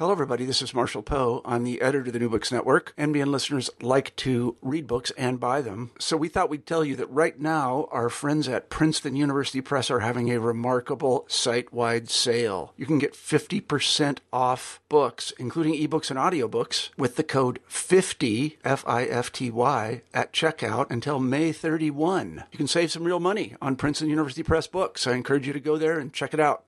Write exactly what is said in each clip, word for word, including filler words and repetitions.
Hello, everybody. This is Marshall Poe. I'm the editor of the New Books Network. N B N listeners like to read books and buy them. So we thought we'd tell you that right now, our friends at Princeton University Press are having a remarkable site-wide sale. You can get fifty percent off books, including ebooks and audiobooks, with the code fifty, F I F T Y, at checkout until May thirty-first. You can save some real money on Princeton University Press books. I encourage you to go there and check it out.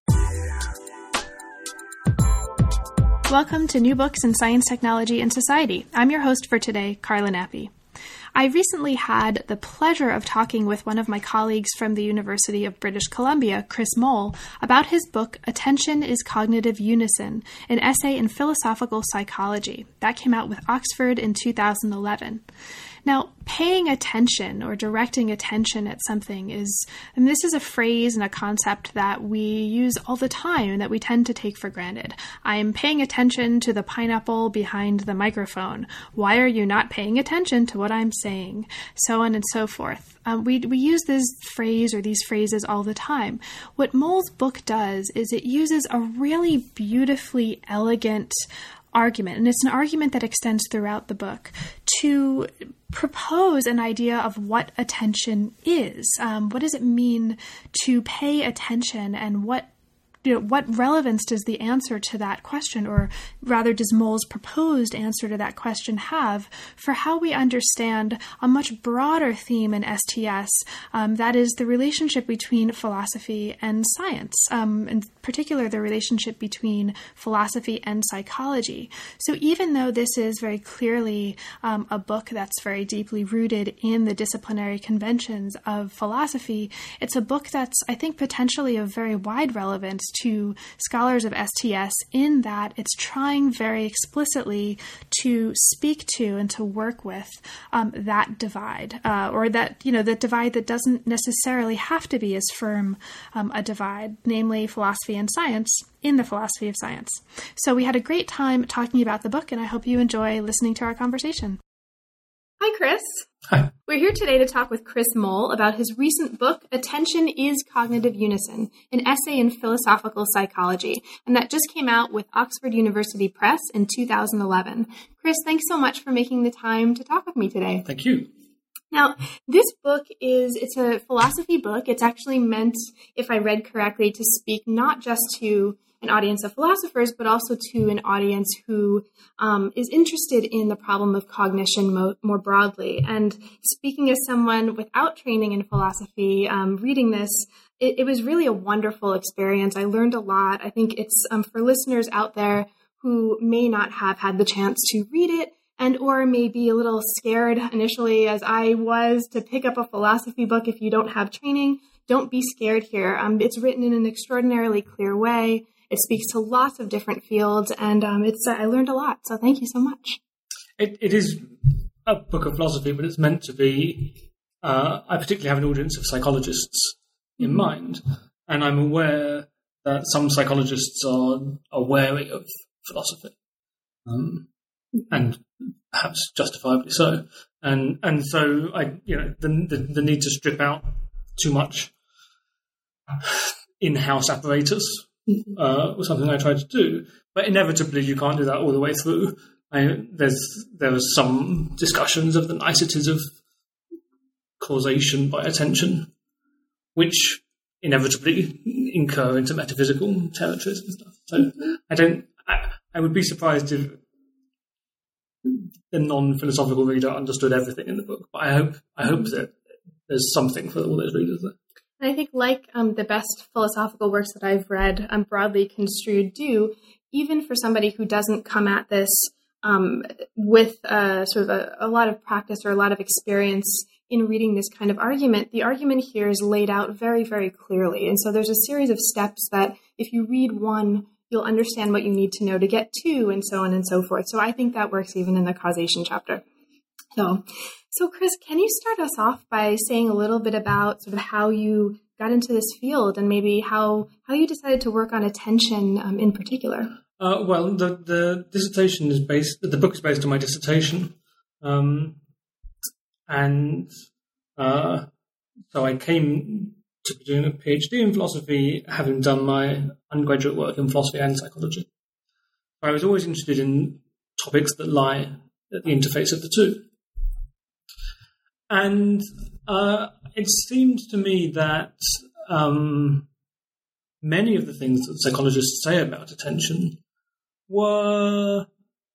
Welcome to New Books in Science, Technology, and Society. I'm your host for today, Carla Nappi. I recently had the pleasure of talking with one of my colleagues from the University of British Columbia, Chris Moll, about his book, Attention is Cognitive Unison, an essay in philosophical psychology. That came out with Oxford in two thousand eleven. Now, paying attention or directing attention at something is, and this is a phrase and a concept that we use all the time and that we tend to take for granted. I'm paying attention to the pineapple behind the microphone. Why are you not paying attention to what I'm saying? So on and so forth. Um, we, we use this phrase or these phrases all the time. What Moll's book does is it uses a really beautifully elegant argument, and it's an argument that extends throughout the book, to propose an idea of what attention is. Um, what does it mean to pay attention, and what you know, what relevance does the answer to that question, or rather does Moll's proposed answer to that question have for how we understand a much broader theme in S T S, um, that is the relationship between philosophy and science, um, in particular the relationship between philosophy and psychology. So even though this is very clearly um, a book that's very deeply rooted in the disciplinary conventions of philosophy, it's a book that's, I think, potentially of very wide relevance to scholars of S T S in that it's trying very explicitly to speak to and to work with um, that divide, uh, or that, you know, that divide that doesn't necessarily have to be as firm um, a divide, namely philosophy and science in the philosophy of science. So we had a great time talking about the book, and I hope you enjoy listening to our conversation. Hi, Chris. Hi. We're here today to talk with Chris Moll about his recent book, Attention is Cognitive Unison, an essay in philosophical psychology, and that just came out with Oxford University Press in two thousand eleven. Chris, thanks so much for making the time to talk with me today. Thank you. Now, this book is, it's a philosophy book. It's actually meant, if I read correctly, to speak not just to an audience of philosophers, but also to an audience who um, is interested in the problem of cognition mo- more broadly. And speaking as someone without training in philosophy, um, reading this, it, it was really a wonderful experience. I learned a lot. I think it's um, for listeners out there who may not have had the chance to read it, and or may be a little scared initially, as I was, to pick up a philosophy book if you don't have training. Don't be scared here. Um, it's written in an extraordinarily clear way. It speaks to lots of different fields, and um, it's uh, I learned a lot. So thank you so much. It, it is a book of philosophy, but it's meant to be. Uh, I particularly have an audience of psychologists in mm-hmm. mind, and I'm aware that some psychologists are, are wary of philosophy, um, and perhaps justifiably so. And and so I, you know, the the, the need to strip out too much in-house apparatus. Uh, was something I tried to do, but inevitably you can't do that all the way through. I, there's there was some discussions of the niceties of causation by attention, which inevitably incur into metaphysical territories and stuff. So I don't. I, I would be surprised if the non-philosophical reader understood everything in the book. But I hope I hope that there's something for all those readers there. And I think, like um, the best philosophical works that I've read, um, broadly construed, do, even for somebody who doesn't come at this um, with uh, sort of a, a lot of practice or a lot of experience in reading this kind of argument, the argument here is laid out very, very clearly. And so there's a series of steps that if you read one, you'll understand what you need to know to get two, and so on and so forth. So I think that works even in the causation chapter. So, so Chris, can you start us off by saying a little bit about sort of how you got into this field and maybe how, how you decided to work on attention um, in particular? Uh, well, the, the dissertation is based, the book is based on my dissertation. Um, and uh, so I came to be doing a PhD in philosophy, having done my undergraduate work in philosophy and psychology. I was always interested in topics that lie at the interface of the two. And uh, it seemed to me that um, many of the things that psychologists say about attention were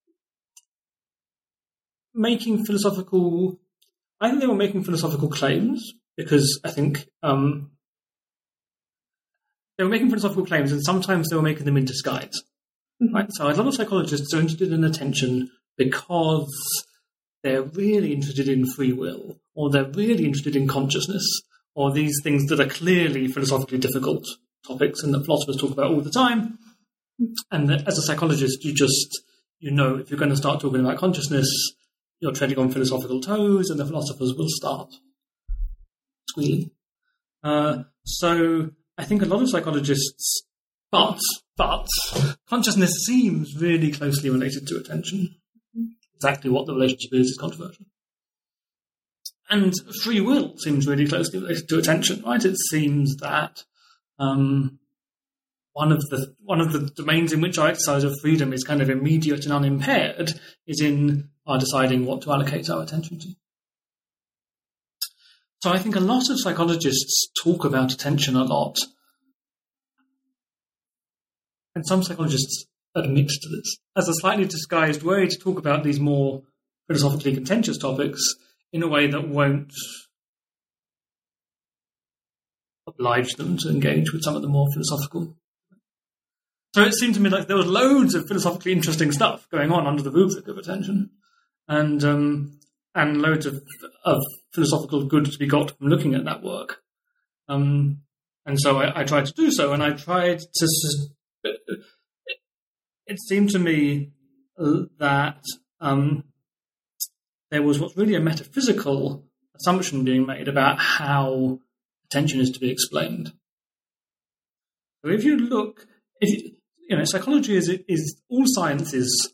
making philosophical... I think they were making philosophical claims, because I think um, they were making philosophical claims, and sometimes they were making them in disguise. Mm-hmm. Right? So a lot of psychologists are interested in attention because they're really interested in free will, or they're really interested in consciousness, or these things that are clearly philosophically difficult topics and that philosophers talk about all the time. And that as a psychologist, you just, you know, if you're going to start talking about consciousness, you're treading on philosophical toes, and the philosophers will start squealing. Uh, so I think a lot of psychologists, but, but, consciousness seems really closely related to attention. Exactly what the relationship is is controversial. And free will seems really closely related to attention, right? It seems that um, one of the one of the domains in which our exercise of freedom is kind of immediate and unimpaired is in our deciding what to allocate our attention to. So I think a lot of psychologists talk about attention a lot, and some psychologists admit to this as a slightly disguised way to talk about these more philosophically contentious topics in a way that won't oblige them to engage with some of the more philosophical. So it seemed to me like there was loads of philosophically interesting stuff going on under the rubric of attention, and um, and loads of, of philosophical good to be got from looking at that work. Um, and so I, I tried to do so, and I tried to... It seemed to me that um, there was what's really a metaphysical assumption being made about how attention is to be explained. So if you look, if you, you know, psychology is is all sciences.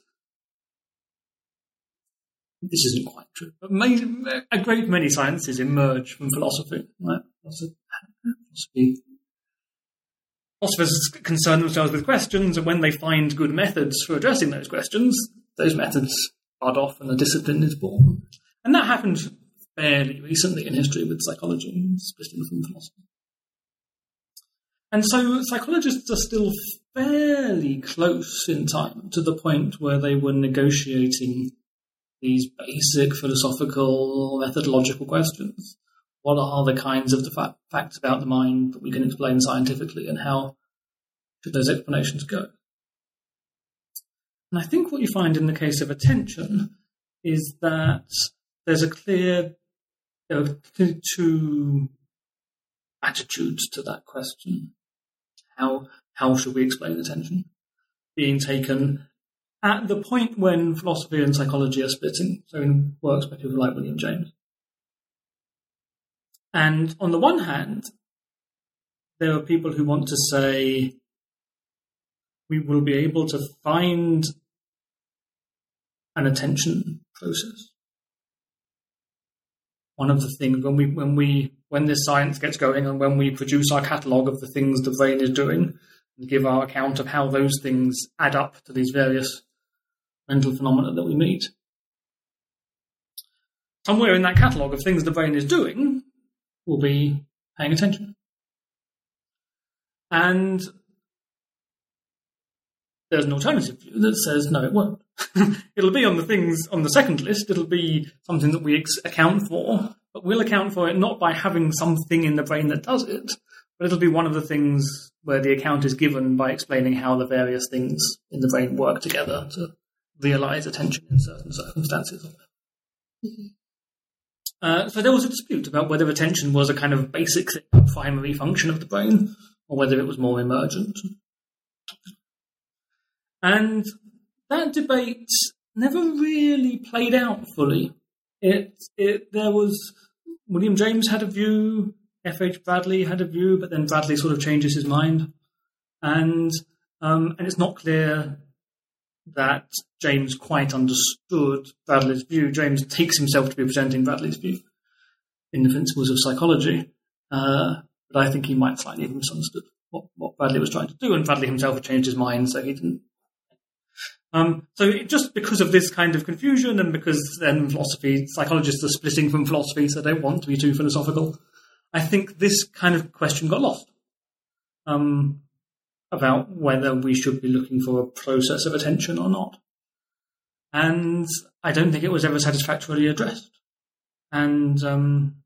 This isn't quite true, but many, a great many sciences emerge from philosophy. Right? Philosophy. Philosophers concern themselves with questions, and when they find good methods for addressing those questions, those methods bud off and a discipline is born. And that happened fairly recently in history with psychology, splitting from philosophy. And so psychologists are still fairly close in time to the point where they were negotiating these basic philosophical, methodological questions. What are the kinds of the fa- facts about the mind that we can explain scientifically, and how should those explanations go? And I think what you find in the case of attention is that there's a clear, there are two attitudes to that question. How, how should we explain attention? Being taken at the point when philosophy and psychology are splitting, so in works by people like William James. And on the one hand, there are people who want to say we will be able to find an attention process. One of the things when we when we when this science gets going, and when we produce our catalogue of the things the brain is doing, and give our account of how those things add up to these various mental phenomena that we meet, somewhere in that catalogue of things the brain is doing, will be paying attention. And there's an alternative view that says, no, it won't. It'll be on the things on the second list. It'll be something that we ex- account for, but we'll account for it not by having something in the brain that does it, but it'll be one of the things where the account is given by explaining how the various things in the brain work together to realize attention in certain circumstances. Mm-hmm. Uh, so there was a dispute about whether attention was a kind of basic primary function of the brain, or whether it was more emergent. And that debate never really played out fully. It, it, there was, William James had a view, F H Bradley had a view, but then Bradley sort of changes his mind. And, um, and it's not clear that James quite understood Bradley's view. James takes himself to be presenting Bradley's view in the Principles of Psychology, uh, but I think he might slightly have misunderstood what, what Bradley was trying to do, and Bradley himself had changed his mind, so he didn't. Um, so it, just because of this kind of confusion, and because then philosophy psychologists are splitting from philosophy, so they don't want to be too philosophical, I think this kind of question got lost um, about whether we should be looking for a process of attention or not. And I don't think it was ever satisfactorily addressed. And um,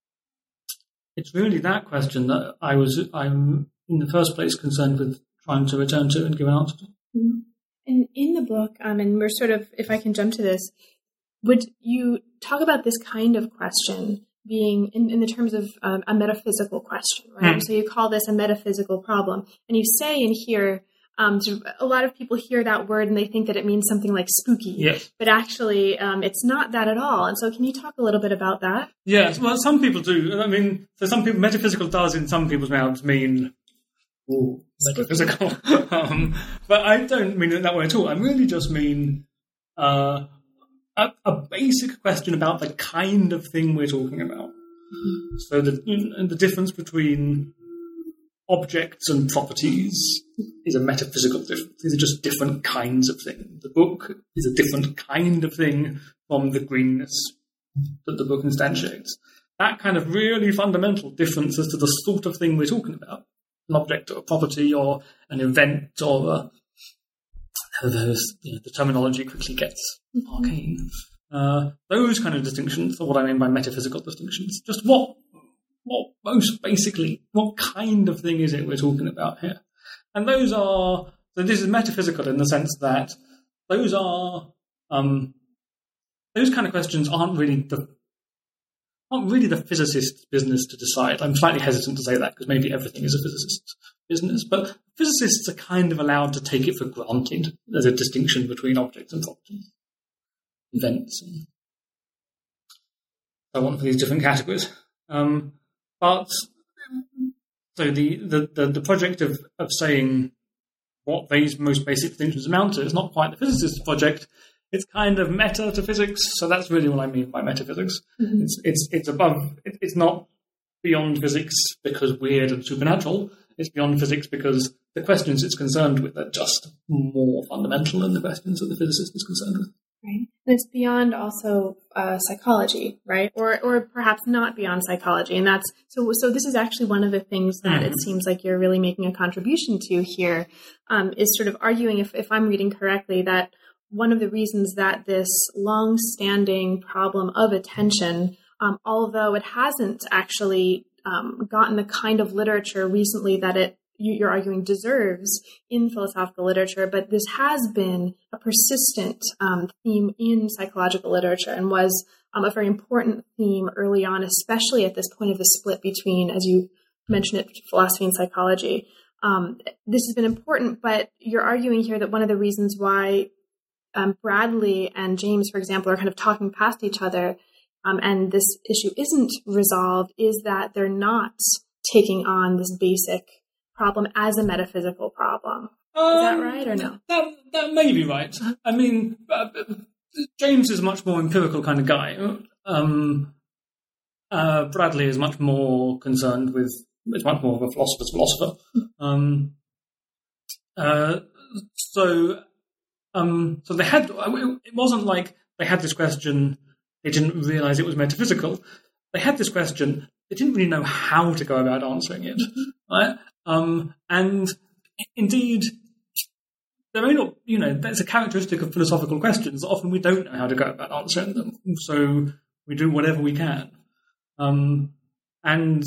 it's really that question that I was, I'm in the first place concerned with trying to return to and give an answer to. Mm-hmm. And in the book, um, and we're sort of, if I can jump to this, would you talk about this kind of question being in, in the terms of um, a metaphysical question, right? Mm. So you call this a metaphysical problem. And you say in here, um, a lot of people hear that word and they think that it means something like spooky. Yes. But actually, um, it's not that at all. And so can you talk a little bit about that? Yes, well, some people do. I mean, so some people, metaphysical does in some people's mouths mean Ooh, metaphysical. um, but I don't mean it that way at all. I really just mean uh, a, a basic question about the kind of thing we're talking about. Mm-hmm. So the, the difference between objects and properties is a metaphysical difference. These are just different kinds of things. The book is a different kind of thing from the greenness that the book instantiates. That kind of really fundamental difference as to the sort of thing we're talking about. An object or a property or an event or a, those, you know, the terminology quickly gets arcane. Uh, those kind of distinctions are what I mean by metaphysical distinctions. Just what, what most basically, what kind of thing is it we're talking about here? And those are, so this is metaphysical in the sense that those are, um, those kind of questions aren't really the Not really the physicist's business to decide. I'm slightly hesitant to say that because maybe everything is a physicist's business, but physicists are kind of allowed to take it for granted. There's a distinction between objects and properties, events, and so on for these different categories. Um, but so the, the, the, the project of, of saying what these most basic distinctions amount to is not quite the physicist's project. It's kind of meta to physics, so that's really what I mean by metaphysics. Mm-hmm. It's it's it's above. It, it's not beyond physics because weird and supernatural. It's beyond physics because the questions it's concerned with are just more fundamental than the questions that the physicist is concerned with. Right, and it's beyond also uh, psychology, right? Or or perhaps not beyond psychology, and that's so. So this is actually one of the things that mm-hmm. it seems like you're really making a contribution to here. Um, is sort of arguing, if if I'm reading correctly, that one of the reasons that this long-standing problem of attention, um, although it hasn't actually um, gotten the kind of literature recently that it, you, you're arguing, deserves in philosophical literature, but this has been a persistent um, theme in psychological literature and was um, a very important theme early on, especially at this point of the split between, as you mentioned it, philosophy and psychology. Um, this has been important, but you're arguing here that one of the reasons why Um, Bradley and James, for example, are kind of talking past each other, um, and this issue isn't resolved, is that they're not taking on this basic problem as a metaphysical problem. Um, is that right or no? That, that may be right. I mean, uh, James is a much more empirical kind of guy. Um, uh, Bradley is much more concerned with, is much more of a philosopher's philosopher. Um, uh, so... Um, so they had, it wasn't like they had this question, they didn't realize it was metaphysical. They had this question, they didn't really know how to go about answering it. Right? Um, and indeed, there may not, you know, that's a characteristic of philosophical questions. Often we don't know how to go about answering them. So we do whatever we can. Um, and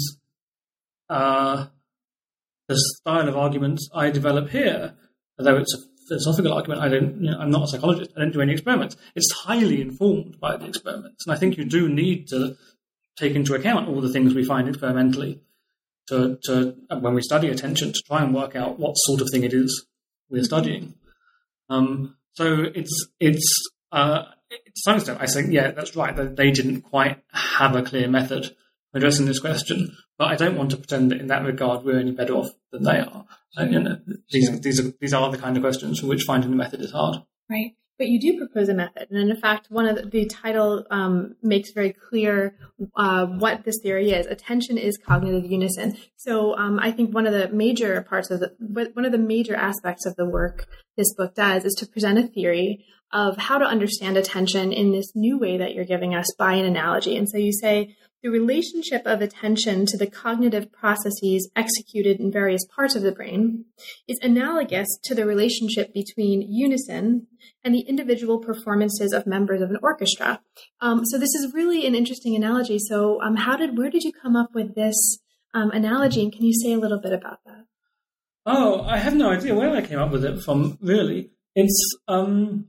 uh, the style of arguments I develop here, although it's a philosophical argument, I don't, you know, I'm not a psychologist, I don't do any experiments. It's highly informed by the experiments. And I think you do need to take into account all the things we find experimentally to, to when we study attention, to try and work out what sort of thing it is we're studying. Um, so it's, it's, uh, to some extent, I think, yeah, that's right, that they didn't quite have a clear method for addressing this question. But I don't want to pretend that in that regard we're any better off than they are. And, you know, these, these, are, these are the kind of questions for which finding the method is hard. Right. but you do propose a method. And in fact, one of the, the title um, makes very clear uh, what this theory is. Attention is cognitive unison. So um, I think one of the major parts of the, one of the major aspects of the work this book does is to present a theory of how to understand attention in this new way that you're giving us by an analogy. And so you say the relationship of attention to the cognitive processes executed in various parts of the brain is analogous to the relationship between unison and the individual performances of members of an orchestra. Um, so this is really an interesting analogy. So um, how did, where did you come up with this um, analogy? And can you say a little bit about that? Oh, I have no idea where I came up with it from, really. It's, um,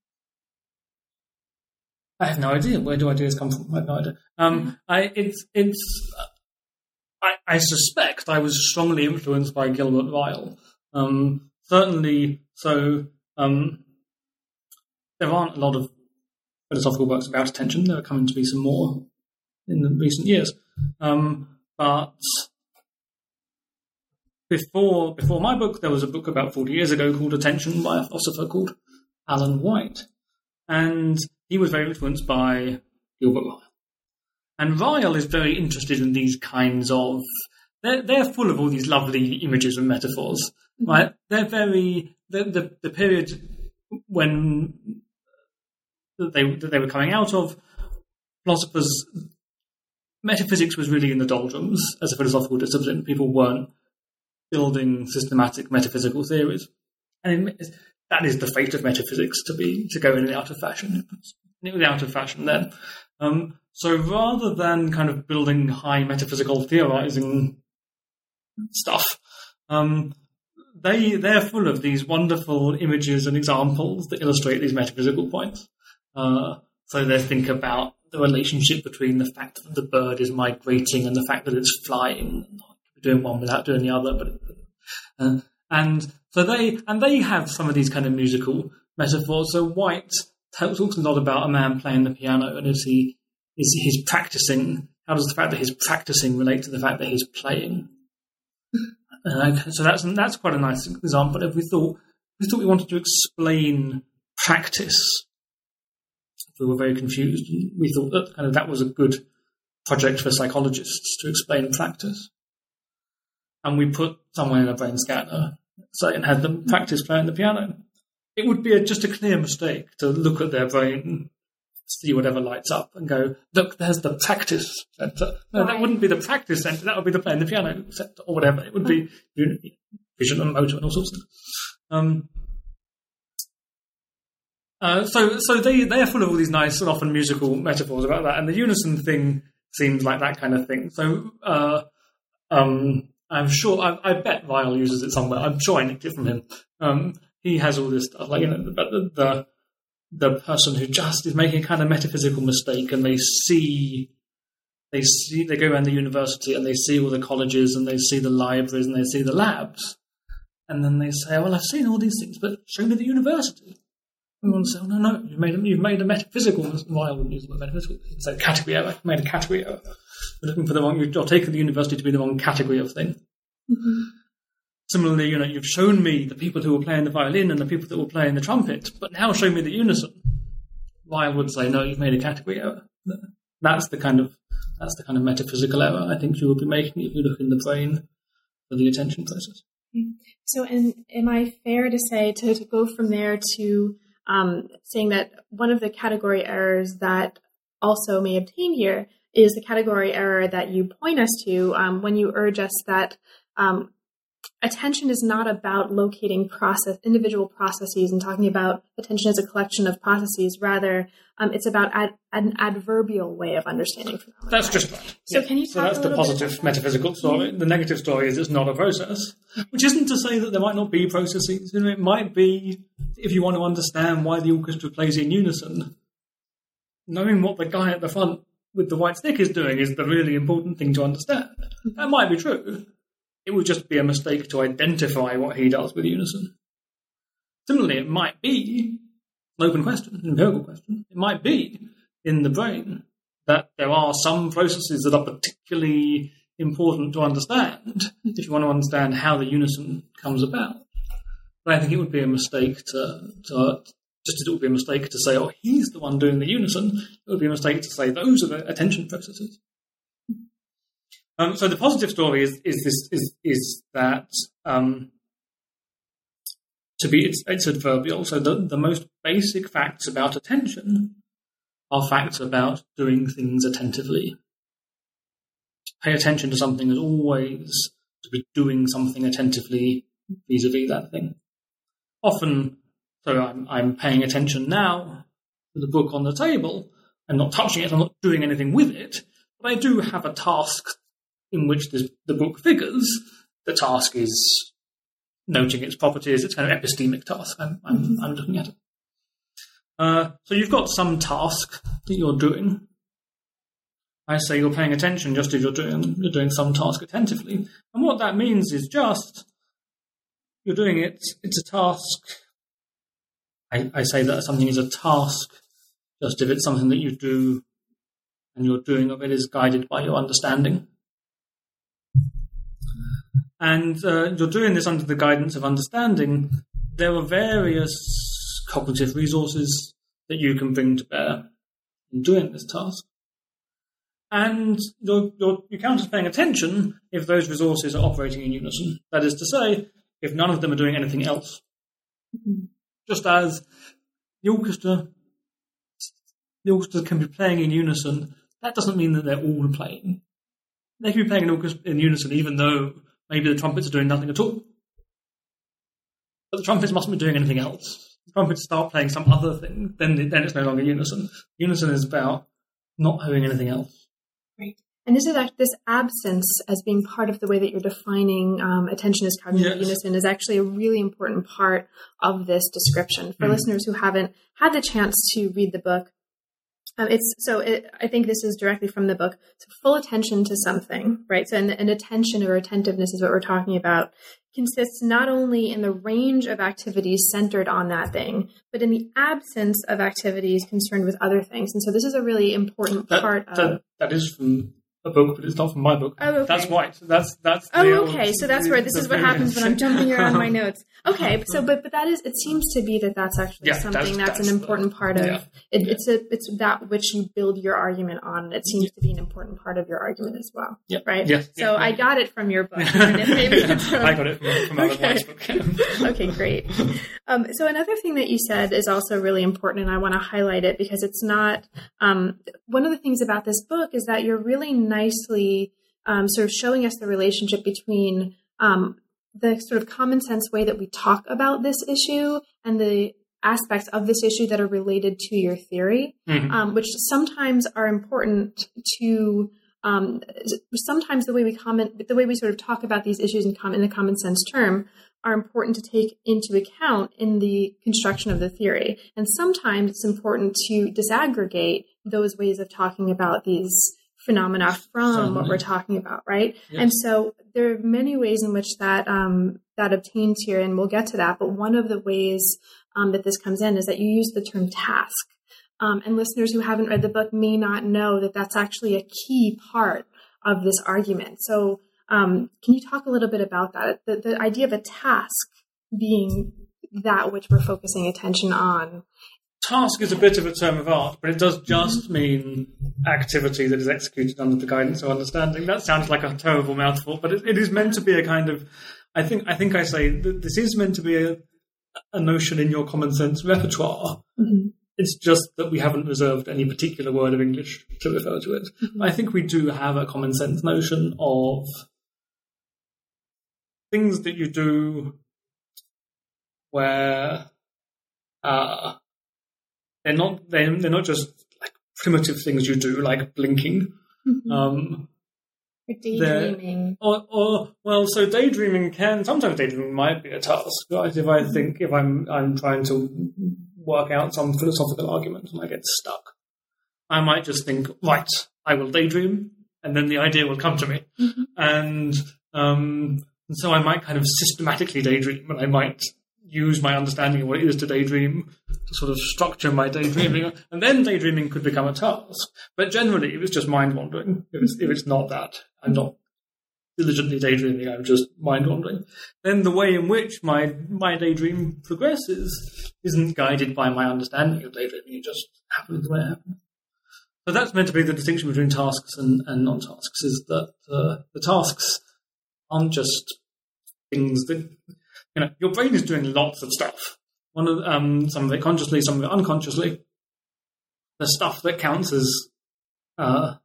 I have no idea. Where do ideas come from? I have no idea. Um, I, it's, it's, uh, I, I suspect I was strongly influenced by Gilbert Ryle. Um, certainly, so, um, there aren't a lot of philosophical works about attention. There are coming to be some more in the recent years. Um, but before, before my book, there was a book about forty years ago called Attention by a philosopher called Alan White. And he was very influenced by Gilbert Ryle. And Ryle is very interested in these kinds of... They're, they're full of all these lovely images and metaphors, mm-hmm. right? They're very... The, the, the period when they, that they were coming out of, philosophers... Metaphysics was really in the doldrums as a philosophical discipline. People weren't building systematic metaphysical theories. And it, that is the fate of metaphysics, to be to go in and out of fashion. It was out of fashion then. Um, so rather than kind of building high metaphysical theorizing stuff, um, they they're full of these wonderful images and examples that illustrate these metaphysical points. Uh, so they think about the relationship between the fact that the bird is migrating and the fact that it's flying, doing one without doing the other, but. Uh, And so they and they have some of these kind of musical metaphors. So White talks a lot about a man playing the piano, and is he is he's practicing? How does the fact that he's practicing relate to the fact that he's playing? Uh, so that's that's quite a nice example. If we thought we thought we wanted to explain practice, if we were very confused, we thought that kind of that was a good project for psychologists to explain practice. And we put someone in a brain scanner, say, and had them practice playing the piano. It would be a, just a clear mistake to look at their brain, see whatever lights up, and go, look, there's the practice center. No, right. That wouldn't be the practice center. That would be the playing the piano center, or whatever. It would be vision and motor and all sorts of things. Um, uh, so, so they they are full of all these nice and often musical metaphors about that, and the unison thing seems like that kind of thing. So, uh, um. I'm sure, I, I bet Ryle uses it somewhere. I'm sure I nicked it from him. Um, he has all this stuff, like, you know, the, the the person who just is making a kind of metaphysical mistake, and they see, they see, they go around the university and they see all the colleges and they see the libraries and they see the labs, and then they say, well, I've seen all these things, but show me the university. And one say, oh, no, no, you've made a, you've made a metaphysical, Ryle wouldn't use the word metaphysical, he'd say category error, you've made a category error. You're looking for the wrong, you're taking the university to be the wrong category of thing. Mm-hmm. Similarly, you know, you've shown me the people who were playing the violin and the people that were playing the trumpet, but now show me the unison. Ryle would say, no, you've made a category error. That's the kind of that's the kind of metaphysical error I think you would be making if you look in the brain for the attention process. So, and am I fair to say to, to go from there to um, saying that one of the category errors that also may obtain here is the category error that you point us to um, when you urge us that um, attention is not about locating process individual processes and talking about attention as a collection of processes. Rather, um, it's about ad, an adverbial way of understanding phenomena. That's just right. So yeah. can you talk So that's a the little positive bit about metaphysical story. The negative story is it's not a process, which isn't to say that there might not be processes. You know, it might be, if you want to understand why the orchestra plays in unison, knowing what the guy at the front with the white stick is doing is the really important thing to understand. That might be true. It would just be a mistake to identify what he does with unison. Similarly, it might be an open question, an empirical question. It might be in the brain that there are some processes that are particularly important to understand if you want to understand how the unison comes about. But I think it would be a mistake to, to Just as it would be a mistake to say, oh, he's the one doing the unison, it would be a mistake to say those are the attention processes. Um, so the positive story is is this is is that um, to be it's, it's adverbial. So the, the most basic facts about attention are facts about doing things attentively. Pay attention to something is always to be doing something attentively vis-a-vis that thing. Often, so I'm, I'm paying attention now to the book on the table. I'm not touching it, I'm not doing anything with it, but I do have a task in which this, the book figures. The task is noting its properties. It's kind of epistemic task I'm, I'm, I'm looking at it. Uh, so you've got some task that you're doing. I say you're paying attention just as you're doing you're doing some task attentively. And what that means is just you're doing it, it's a task. I, I say that something is a task just if it's something that you do and your doing of it is guided by your understanding. And uh, you're doing this under the guidance of understanding. There are various cognitive resources that you can bring to bear in doing this task. And you're, you're, you count as paying attention if those resources are operating in unison. That is to say, if none of them are doing anything else. Mm-hmm. Just as the orchestra, the orchestra can be playing in unison, that doesn't mean that they're all playing. They can be playing in, orchestra, in unison even though maybe the trumpets are doing nothing at all. But the trumpets mustn't be doing anything else. The trumpets start playing some other thing, then, then it's no longer unison. Unison is about not having anything else. Right. And this is this absence as being part of the way that you're defining um, attention as cognitive yes. unison is actually a really important part of this description. For mm. listeners who haven't had the chance to read the book, um, it's so it, I think this is directly from the book. So full attention to something, right? So an, an attention or attentiveness is what we're talking about. Consists not only in the range of activities centered on that thing, but in the absence of activities concerned with other things. And so this is a really important that, part that, of... That is from a book, but it's not from my book. Oh, okay. That's white. That's that's. Oh, okay. So that's where this is what happens when I'm jumping around my notes. Okay. So, but but that is. It seems to be that that's actually yeah, something that's, that's, that's an important the, part of. Yeah. It, yeah. It's a it's that which you build your argument on. It seems yeah. to be an important part of your argument as well. Yeah. Right. Yeah. So yeah. I got it from your book. And if maybe it's from, I got it from, from okay. Alan White's book. Okay. Great. Um, so another thing that you said is also really important, and I want to highlight it because it's not. Um, one of the things about this book is that you're really nicely. Um, sort of showing us the relationship between um, the sort of common sense way that we talk about this issue and the aspects of this issue that are related to your theory, mm-hmm. um, which sometimes are important to. Um, sometimes the way we comment, the way we sort of talk about these issues in, com- in a common sense term, are important to take into account in the construction of the theory. And sometimes it's important to disaggregate those ways of talking about these phenomena from Certainly. What we're talking about, right? Yes. And so there are many ways in which that um, that obtains here, and we'll get to that. But one of the ways um, that this comes in is that you use the term task. Um, and listeners who haven't read the book may not know that that's actually a key part of this argument. So um, can you talk a little bit about that? The, the idea of a task being that which we're focusing attention on. Task is a bit of a term of art, but it does just mean activity that is executed under the guidance of understanding. That sounds like a terrible mouthful, but it, it is meant to be a kind of, I think I think I say, that this is meant to be a, a notion in your common sense repertoire. Mm-hmm. It's just that we haven't reserved any particular word of English to refer to it. Mm-hmm. I think we do have a common sense notion of things that you do where... Uh, They're not. They're, they're not just like primitive things you do, like blinking. Mm-hmm. Um, or daydreaming. Or, or well, so daydreaming can sometimes daydreaming might be a task, right? If I mm-hmm. think if I'm I'm trying to work out some philosophical argument and I get stuck, I might just think, right, I will daydream, and then the idea will come to me, mm-hmm. and um, and so I might kind of systematically daydream, and I might use my understanding of what it is to daydream to sort of structure my daydreaming, and then daydreaming could become a task. But generally, if it's just mind wandering, if it's, if it's not that, I'm not diligently daydreaming, I'm just mind-wandering, then the way in which my, my daydream progresses isn't guided by my understanding of daydreaming. It just happens the way it happens. So that's meant to be the distinction between tasks and, and non-tasks, is that uh, the tasks aren't just things that, you know, your brain is doing lots of stuff. One of um, some of it consciously, some of it unconsciously. The stuff that counts as uh,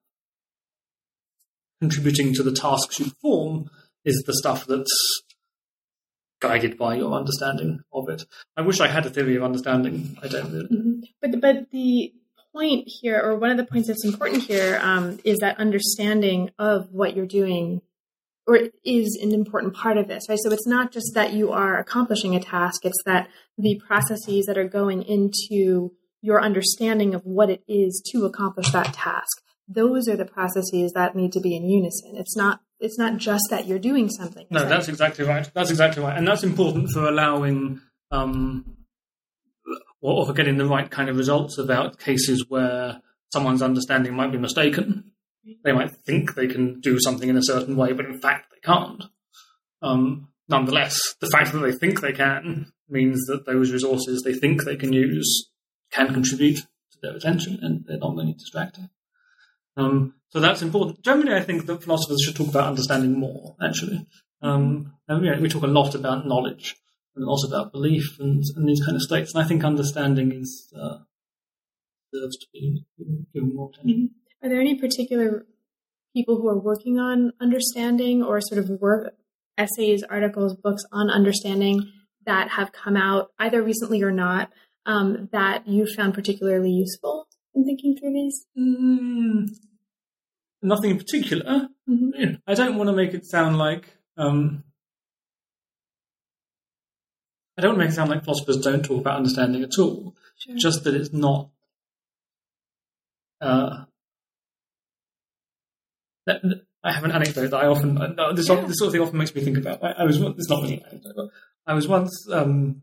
contributing to the tasks you perform is the stuff that's guided by your understanding of it. I wish I had a theory of understanding. I don't really. Mm-hmm. But but the point here, or one of the points that's important here, um, is that understanding of what you're doing, or is an important part of this, right? So it's not just that you are accomplishing a task; it's that the processes that are going into your understanding of what it is to accomplish that task. Those are the processes that need to be in unison. It's not. It's not just that you're doing something. No, that's right? exactly right. That's exactly right, and that's important for allowing. Um, or for getting the right kind of results about cases where someone's understanding might be mistaken. They might think they can do something in a certain way, but in fact they can't. Um, nonetheless, the fact that they think they can means that those resources they think they can use can contribute to their attention, and they're not really distracted. Um, so that's important. Generally, I think that philosophers should talk about understanding more, actually. Um, and, you know, we talk a lot about knowledge, and also about belief and, and these kind of states. And I think understanding is uh, deserves to be given more attention. Are there any particular people who are working on understanding, or sort of work essays, articles, books on understanding that have come out either recently or not, um, that you found particularly useful in thinking through these? Mm, nothing in particular. Mm-hmm. I don't want to make it sound like... Um, I don't want to make it sound like philosophers don't talk about understanding at all. Sure. Just that it's not. Uh, that, I have an anecdote that I often. Uh, this, yeah. this sort of thing often makes me think about. I, I was. It's not really an anecdote, but I was once. Um,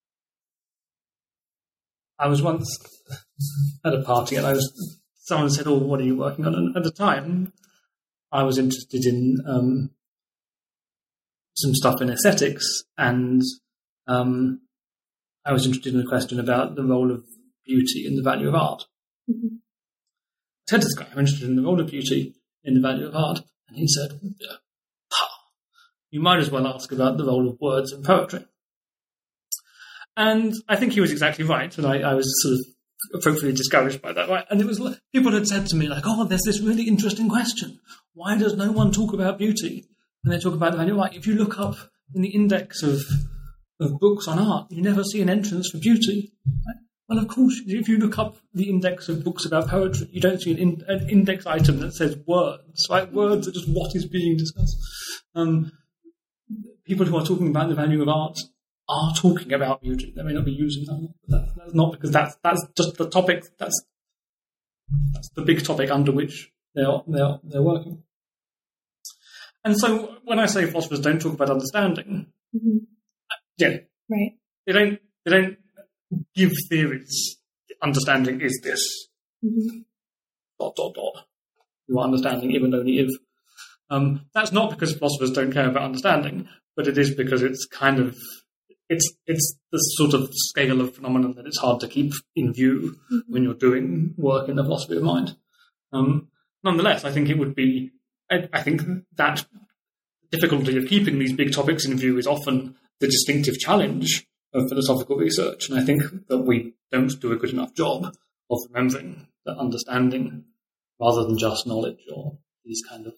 I was once at a party, and I was. Someone said, "Oh, what are you working on?" And at the time, I was interested in um, some stuff in aesthetics, and. Um, I was interested in a question about the role of beauty and the value of art. Mm-hmm. I said to this guy, I'm interested in the role of beauty in the value of art. And he said, you might as well ask about the role of words in poetry. And I think he was exactly right. And I, I was sort of appropriately discouraged by that. Right? And it was people had said to me, like, oh, there's this really interesting question. Why does no one talk about beauty? And they talk about the value of art. If you look up in the index of of books on art, you never see an entrance for beauty. Right? Well, of course, if you look up the index of books about poetry, you don't see an, in, an index item that says words, right? Words are just what is being discussed. Um, people who are talking about the value of art are talking about beauty. They may not be using that, but that's, that's not because that's that's just the topic. That's that's the big topic under which they're they're they're working. And so, when I say philosophers don't talk about understanding. Mm-hmm. Yeah, right. They don't. They don't give theories. Understanding is this. Mm-hmm. Dot dot dot. You are understanding, even only if. Um, that's not because philosophers don't care about understanding, but it is because it's kind of it's it's the sort of scale of phenomenon that it's hard to keep in view mm-hmm. when you're doing work in the philosophy of mind. Um, nonetheless, I think it would be. I, I think that difficulty of keeping these big topics in view is often the distinctive challenge of philosophical research. And I think that we don't do a good enough job of remembering that understanding, rather than just knowledge or these kind of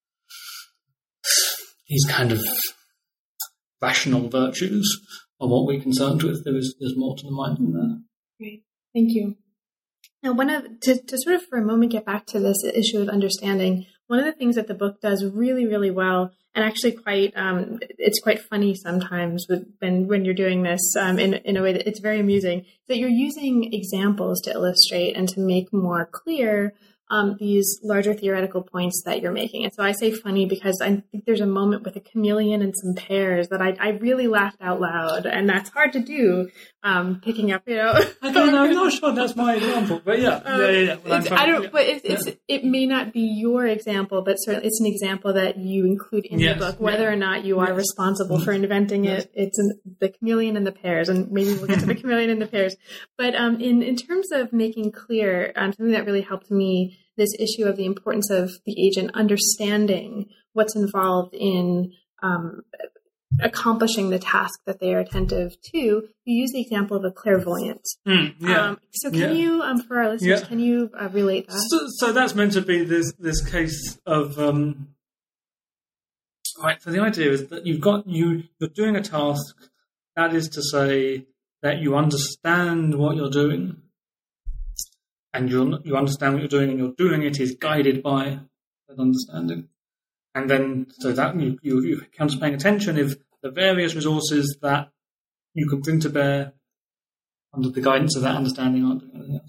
these kind of rational virtues, are what we're concerned with. There is there's more to the mind than that. Great, thank you. Now, one of to, to sort of for a moment get back to this issue of understanding, one of the things that the book does really, really well, and actually quite, um, it's quite funny sometimes with, when when you're doing this um, in in a way that it's very amusing, that you're using examples to illustrate and to make more clear um, these larger theoretical points that you're making. And so I say funny because I think there's a moment with a chameleon and some pears that I, I really laughed out loud, and that's hard to do, um, picking up, you know. I don't know, I'm not sure that's my example, but yeah. Um, yeah, yeah, yeah. Well, it's, trying, I don't, yeah. but it's, it's, yeah. it may not be your example, but certainly it's an example that you include in yes. the book, whether yeah. or not you are yes. responsible for inventing yes. it. It's an, the chameleon and the pears, and maybe we'll get to the chameleon and the pears. But um, in, in terms of making clear, um, something that really helped me, this issue of the importance of the agent understanding what's involved in um, accomplishing the task that they are attentive to. You use the example of a clairvoyant. Mm, yeah. Um, so can yeah. you, um, for our listeners, yeah. can you uh, relate that? So, so that's meant to be this this case of um, right. So the idea is that you've got you you're doing a task. That is to say that you understand what you're doing. And you you understand what you're doing, and you're doing it is guided by that understanding. And then, so that you, you, you come to paying attention if the various resources that you can bring to bear under the guidance of that understanding aren't doing anything else.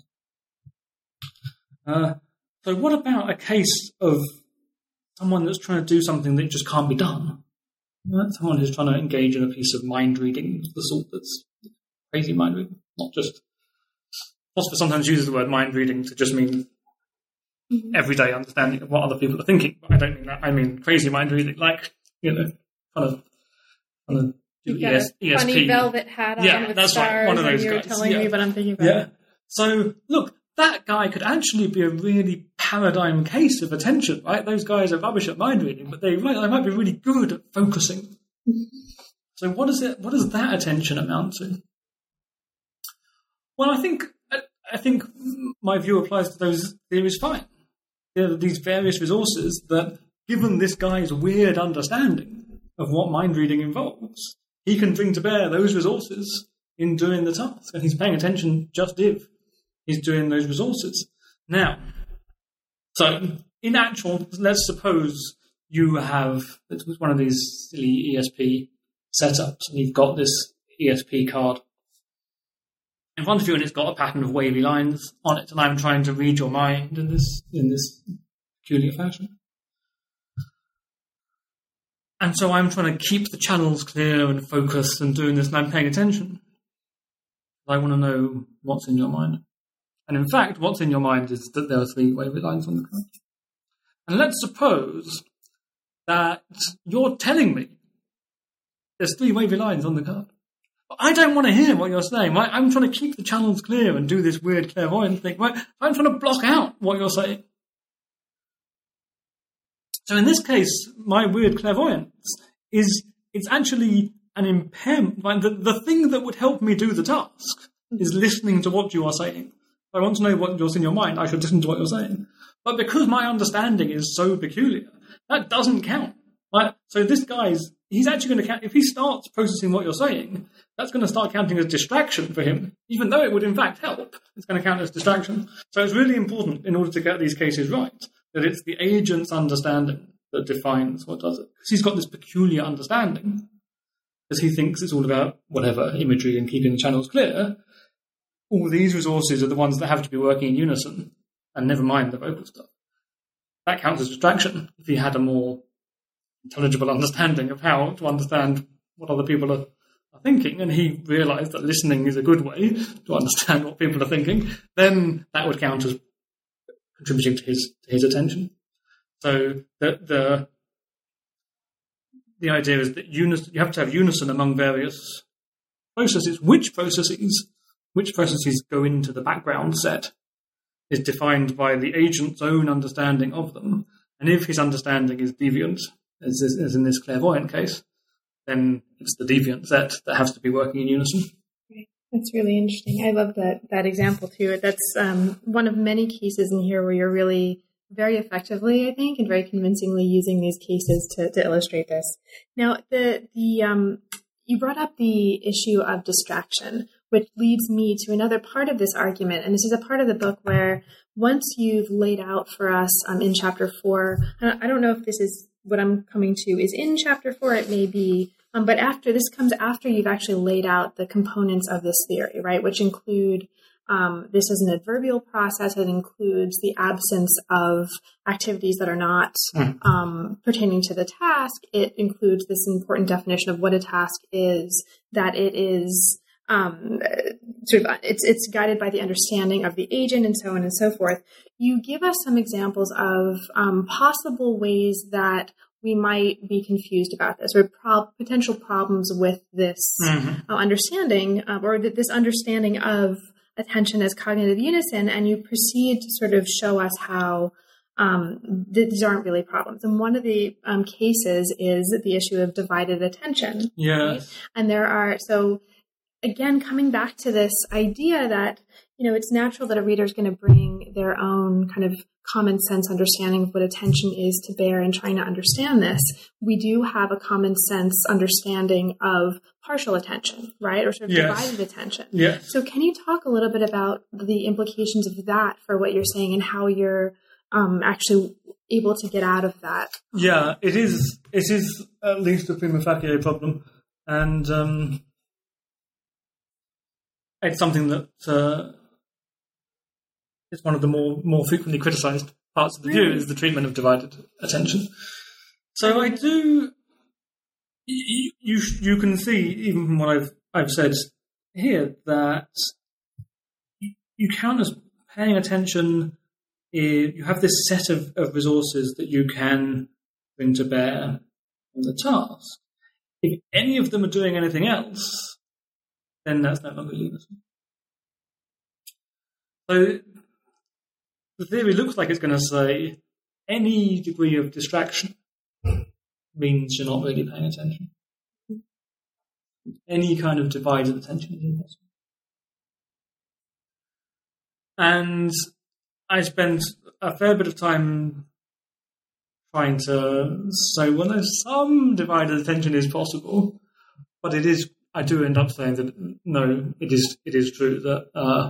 Uh, so what about a case of someone that's trying to do something that just can't be done? Right? Someone who's trying to engage in a piece of mind reading of the sort that's crazy mind reading, not just... Philosopher sometimes uses the word mind reading to just mean mm-hmm. everyday understanding of what other people are thinking. But I don't mean that. I mean crazy mind reading, like, you know, kind of, kind of do You've got E S, a E S P. funny velvet hat on yeah, with that's stars, right. One of those and you're guys. telling yeah. me what I'm thinking about. Yeah. So, look, that guy could actually be a really paradigm case of attention, right? Those guys are rubbish at mind reading, but they might, they might be really good at focusing. So what does it? What does that attention amount to? Well, I think I think my view applies to those theories fine. There are these various resources that, given this guy's weird understanding of what mind reading involves, he can bring to bear those resources in doing the task. And he's paying attention just if he's doing those resources. Now, so in actual, let's suppose you have it's one of these silly E S P setups, and you've got this E S P card in front of you, and it's got a pattern of wavy lines on it, and I'm trying to read your mind in this in this peculiar fashion. And so I'm trying to keep the channels clear and focused and doing this, and I'm paying attention. I want to know what's in your mind. And in fact, what's in your mind is that there are three wavy lines on the card. And let's suppose that you're telling me there's three wavy lines on the card. But I don't want to hear what you're saying. Right? I'm trying to keep the channels clear and do this weird clairvoyant thing. Right? I'm trying to block out what you're saying. So in this case, my weird clairvoyance is it's actually an impairment. Right? The, the thing that would help me do the task is listening to what you are saying. If I want to know what's in your mind, I should listen to what you're saying. But because my understanding is so peculiar, that doesn't count. Right? So this guy's, he's actually going to count, if he starts processing what you're saying, that's going to start counting as distraction for him, even though it would in fact help. It's going to count as distraction. So it's really important, in order to get these cases right, that it's the agent's understanding that defines what does it. Because he's got this peculiar understanding, because he thinks it's all about whatever, imagery and keeping the channels clear. All these resources are the ones that have to be working in unison, and never mind the vocal stuff. That counts as distraction. If he had a more intelligible understanding of how to understand what other people are, are thinking, and he realised that listening is a good way to understand what people are thinking, then that would count as contributing to his to his attention. So the the the idea is that unison, you have to have unison among various processes. Which processes, which processes go into the background set is defined by the agent's own understanding of them. And if his understanding is deviant, as, as in this clairvoyant case, then it's the deviant set that has to be working in unison. That's really interesting. I love that that example too. That's um, one of many cases in here where you're really very effectively, I think, and very convincingly using these cases to, to illustrate this. Now, the the um, you brought up the issue of distraction, which leads me to another part of this argument. And this is a part of the book where once you've laid out for us um, in chapter four, I don't know if this is what I'm coming to is in chapter four, it may be, um, but after this comes after you've actually laid out the components of this theory, right, which include um, this is an adverbial process. It includes the absence of activities that are not mm. um, pertaining to the task. It includes this important definition of what a task is, that it is um, sort of it's it's guided by the understanding of the agent, and so on and so forth. You give us some examples of um, possible ways that we might be confused about this, or pro- potential problems with this mm-hmm. uh, understanding, uh, or th- this understanding of attention as cognitive unison, and you proceed to sort of show us how um, th- these aren't really problems. And one of the um, cases is the issue of divided attention. Yeah. Right? And there are, so again, coming back to this idea that, you know, it's natural that a reader is going to bring their own kind of common sense understanding of what attention is to bear in trying to understand this. We do have a common sense understanding of partial attention, right? Or sort of yes. divided attention. Yeah. So can you talk a little bit about the implications of that for what you're saying and how you're um, actually able to get out of that? Yeah, it is, it is at least a prima facie problem. And um, it's something that uh, is one of the more, more frequently criticised parts of the view, is the treatment of divided attention. So I do, you, you you can see, even from what I've I've said here, that you count as paying attention. You have this set of, of resources that you can bring to bear on the task. If any of them are doing anything else, then that's no longer unison. So the theory looks like it's going to say any degree of distraction means you're not really paying attention. Any kind of divided attention is impossible. And I spent a fair bit of time trying to say, well, there's some divided attention is possible, but it is, I do end up saying that, no, it is, it is true that, uh,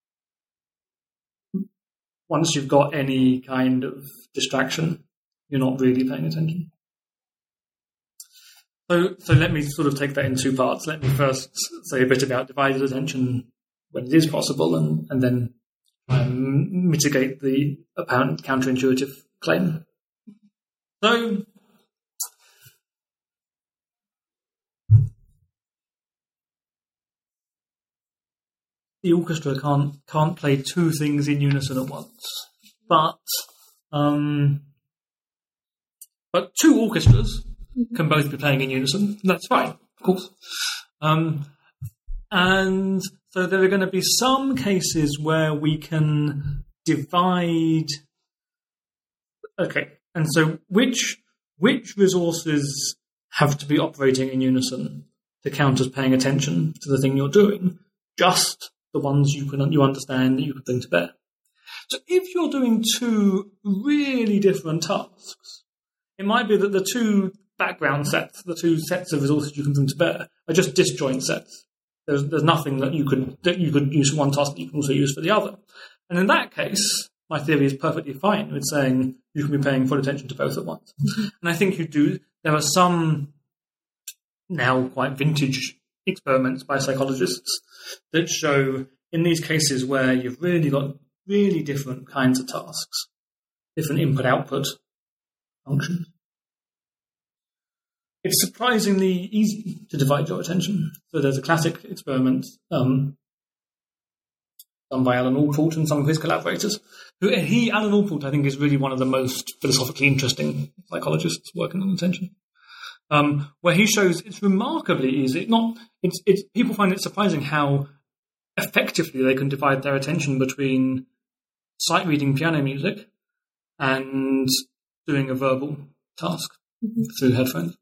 once you've got any kind of distraction, you're not really paying attention. So, so let me sort of take that in two parts. Let me first say a bit about divided attention when it is possible, and, and then try and mitigate the apparent counterintuitive claim. So, the orchestra can't can't play two things in unison at once, but um, but two orchestras can both be playing in unison. That's fine, of course. Um, and so there are going to be some cases where we can divide. Okay, and so which which resources have to be operating in unison to count as paying attention to the thing you're doing? Just the ones you can you understand that you can bring to bear. So if you're doing two really different tasks, it might be that the two background sets, the two sets of resources you can bring to bear, are just disjoint sets. There's there's nothing that you could that you could use for one task that you can also use for the other. And in that case, my theory is perfectly fine with saying you can be paying full attention to both at once. Mm-hmm. And I think you do. There are some now quite vintage experiments by psychologists that show in these cases where you've really got really different kinds of tasks, different input-output functions, it's surprisingly easy to divide your attention. So there's a classic experiment um, done by Alan Allport and some of his collaborators. Who he, Alan Allport, I think, is really one of the most philosophically interesting psychologists working on attention. Um, where he shows it's remarkably easy. Not it's it's people find it surprising how effectively they can divide their attention between sight reading piano music and doing a verbal task mm-hmm. through headphones.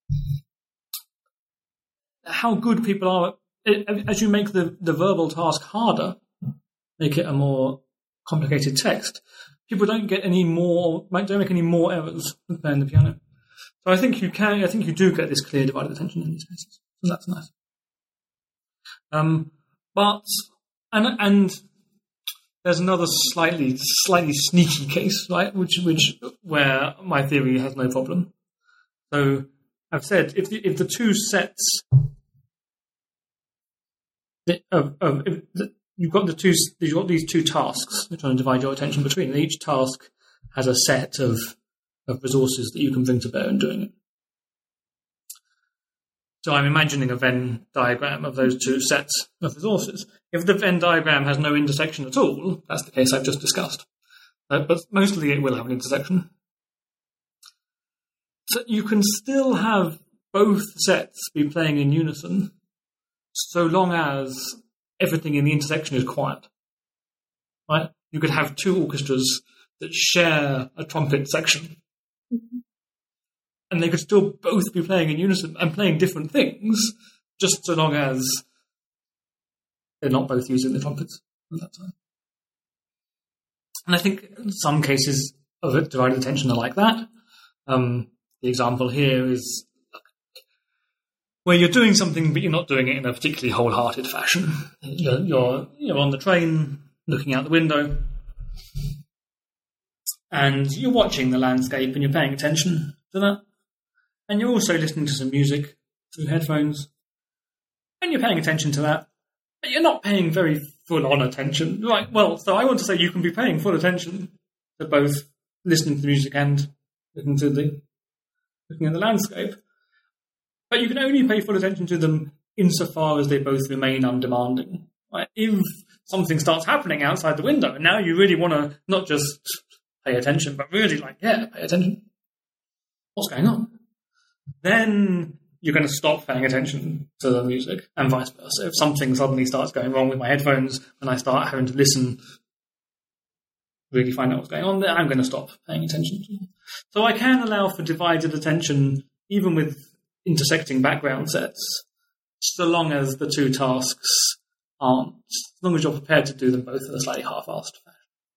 How good people are at, as you make the, the verbal task harder, make it a more complicated text. People don't get any more, don't make any more errors than playing the piano. So I think you can. I think you do get this clear divided attention in these cases. So that's nice. Um, but and and there's another slightly slightly sneaky case, right? Which which where my theory has no problem. So I've said if the, if the two sets of, of if the, you've got the two, you've got these two tasks you're trying to divide your attention between, and each task has a set of, of resources that you can bring to bear in doing it. So I'm imagining a Venn diagram of those two sets of resources. If the Venn diagram has no intersection at all, that's the case I've just discussed. Uh, but mostly it will have an intersection. So you can still have both sets be playing in unison, so long as everything in the intersection is quiet. Right? You could have two orchestras that share a trumpet section. Mm-hmm. And they could still both be playing in unison and playing different things, just so long as they're not both using the trumpets at that time. And I think some cases of it, divided attention, are like that. Um, the example here is where you're doing something, but you're not doing it in a particularly wholehearted fashion. You're, you're, you're on the train, looking out the window, and you're watching the landscape and you're paying attention to that. And you're also listening to some music through headphones, and you're paying attention to that, but you're not paying very full-on attention. Right, well, so I want to say you can be paying full attention to both listening to the music and looking to the looking at the landscape, but you can only pay full attention to them insofar as they both remain undemanding. Right? If something starts happening outside the window, and now you really want to not just pay attention, but really, like, yeah, pay attention. What's going on? Then you're going to stop paying attention to the music, and vice versa. If something suddenly starts going wrong with my headphones and I start having to listen, really find out what's going on, then I'm going to stop paying attention to it. So I can allow for divided attention even with intersecting background sets, so long as the two tasks aren't, as long as you're prepared to do them both in a slightly half-assed fashion.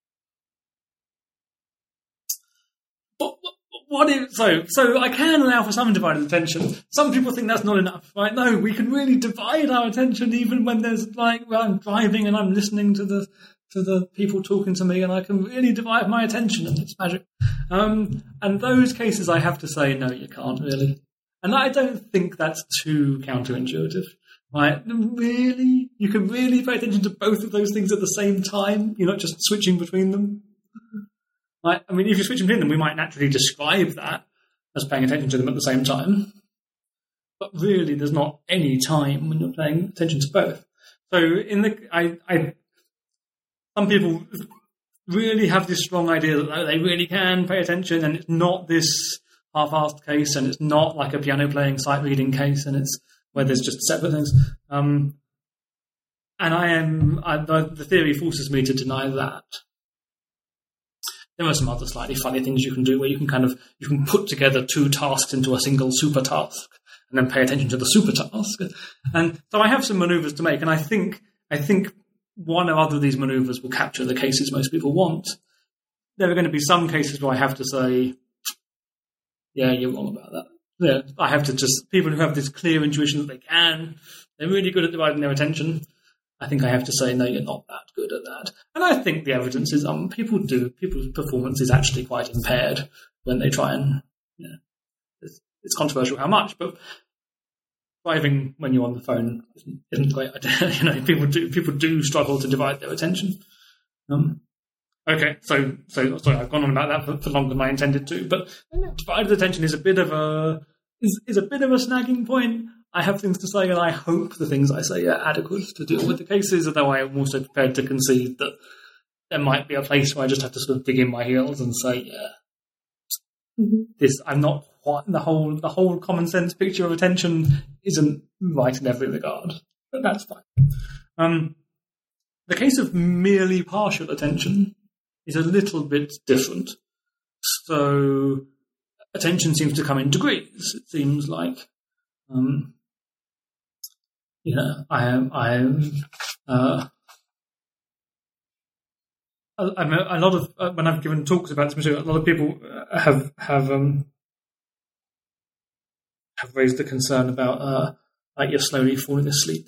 But what is, so, so I can allow for some divided attention. Some people think that's not enough, right? No, we can really divide our attention even when there's, like, well, I'm driving and I'm listening to the to the people talking to me, and I can really divide my attention, and it's magic. Um, and those cases, I have to say, no, you can't really. And I don't think that's too counterintuitive, right? Really? You can really pay attention to both of those things at the same time? You're not just switching between them? Right? I mean, if you're switching between them, we might naturally describe that as paying attention to them at the same time. But really, there's not any time when you're paying attention to both. So in the, I, I, some people really have this strong idea that oh, they really can pay attention, and it's not this half-assed case, and it's not like a piano-playing, sight-reading case, and it's where there's just separate things. Um, and I am, I, the, the theory forces me to deny that. There are some other slightly funny things you can do where you can kind of, you can put together two tasks into a single super task and then pay attention to the super task. And so I have some maneuvers to make, and I think, I think one or other of these maneuvers will capture the cases most people want. There are going to be some cases where I have to say, yeah, you're wrong about that. Yeah, I have to just, people who have this clear intuition that they can, they're really good at dividing their attention. I think I have to say, no, you're not that good at that. And I think the evidence is, um, people do, people's performance is actually quite impaired when they try and, you know, it's, it's controversial how much, but driving when you're on the phone isn't, isn't a great idea. You know, people do, people do struggle to divide their attention. Um, Okay, so so sorry, I've gone on about that for, for longer than I intended to, but divided attention is a bit of a is, is a bit of a snagging point. I have things to say, and I hope the things I say are adequate to deal with the cases, although I am also prepared to concede that there might be a place where I just have to sort of dig in my heels and say, yeah, mm-hmm. this I'm not quite the whole the whole common sense picture of attention isn't right in every regard, but that's fine. Um, the case of merely partial attention is a little bit different. So attention seems to come in degrees. It seems like, um, you know, I am, I am, uh, I'm a, a lot of uh, when I've given talks about this material, a lot of people have have um, have raised the concern about uh, like you're slowly falling asleep.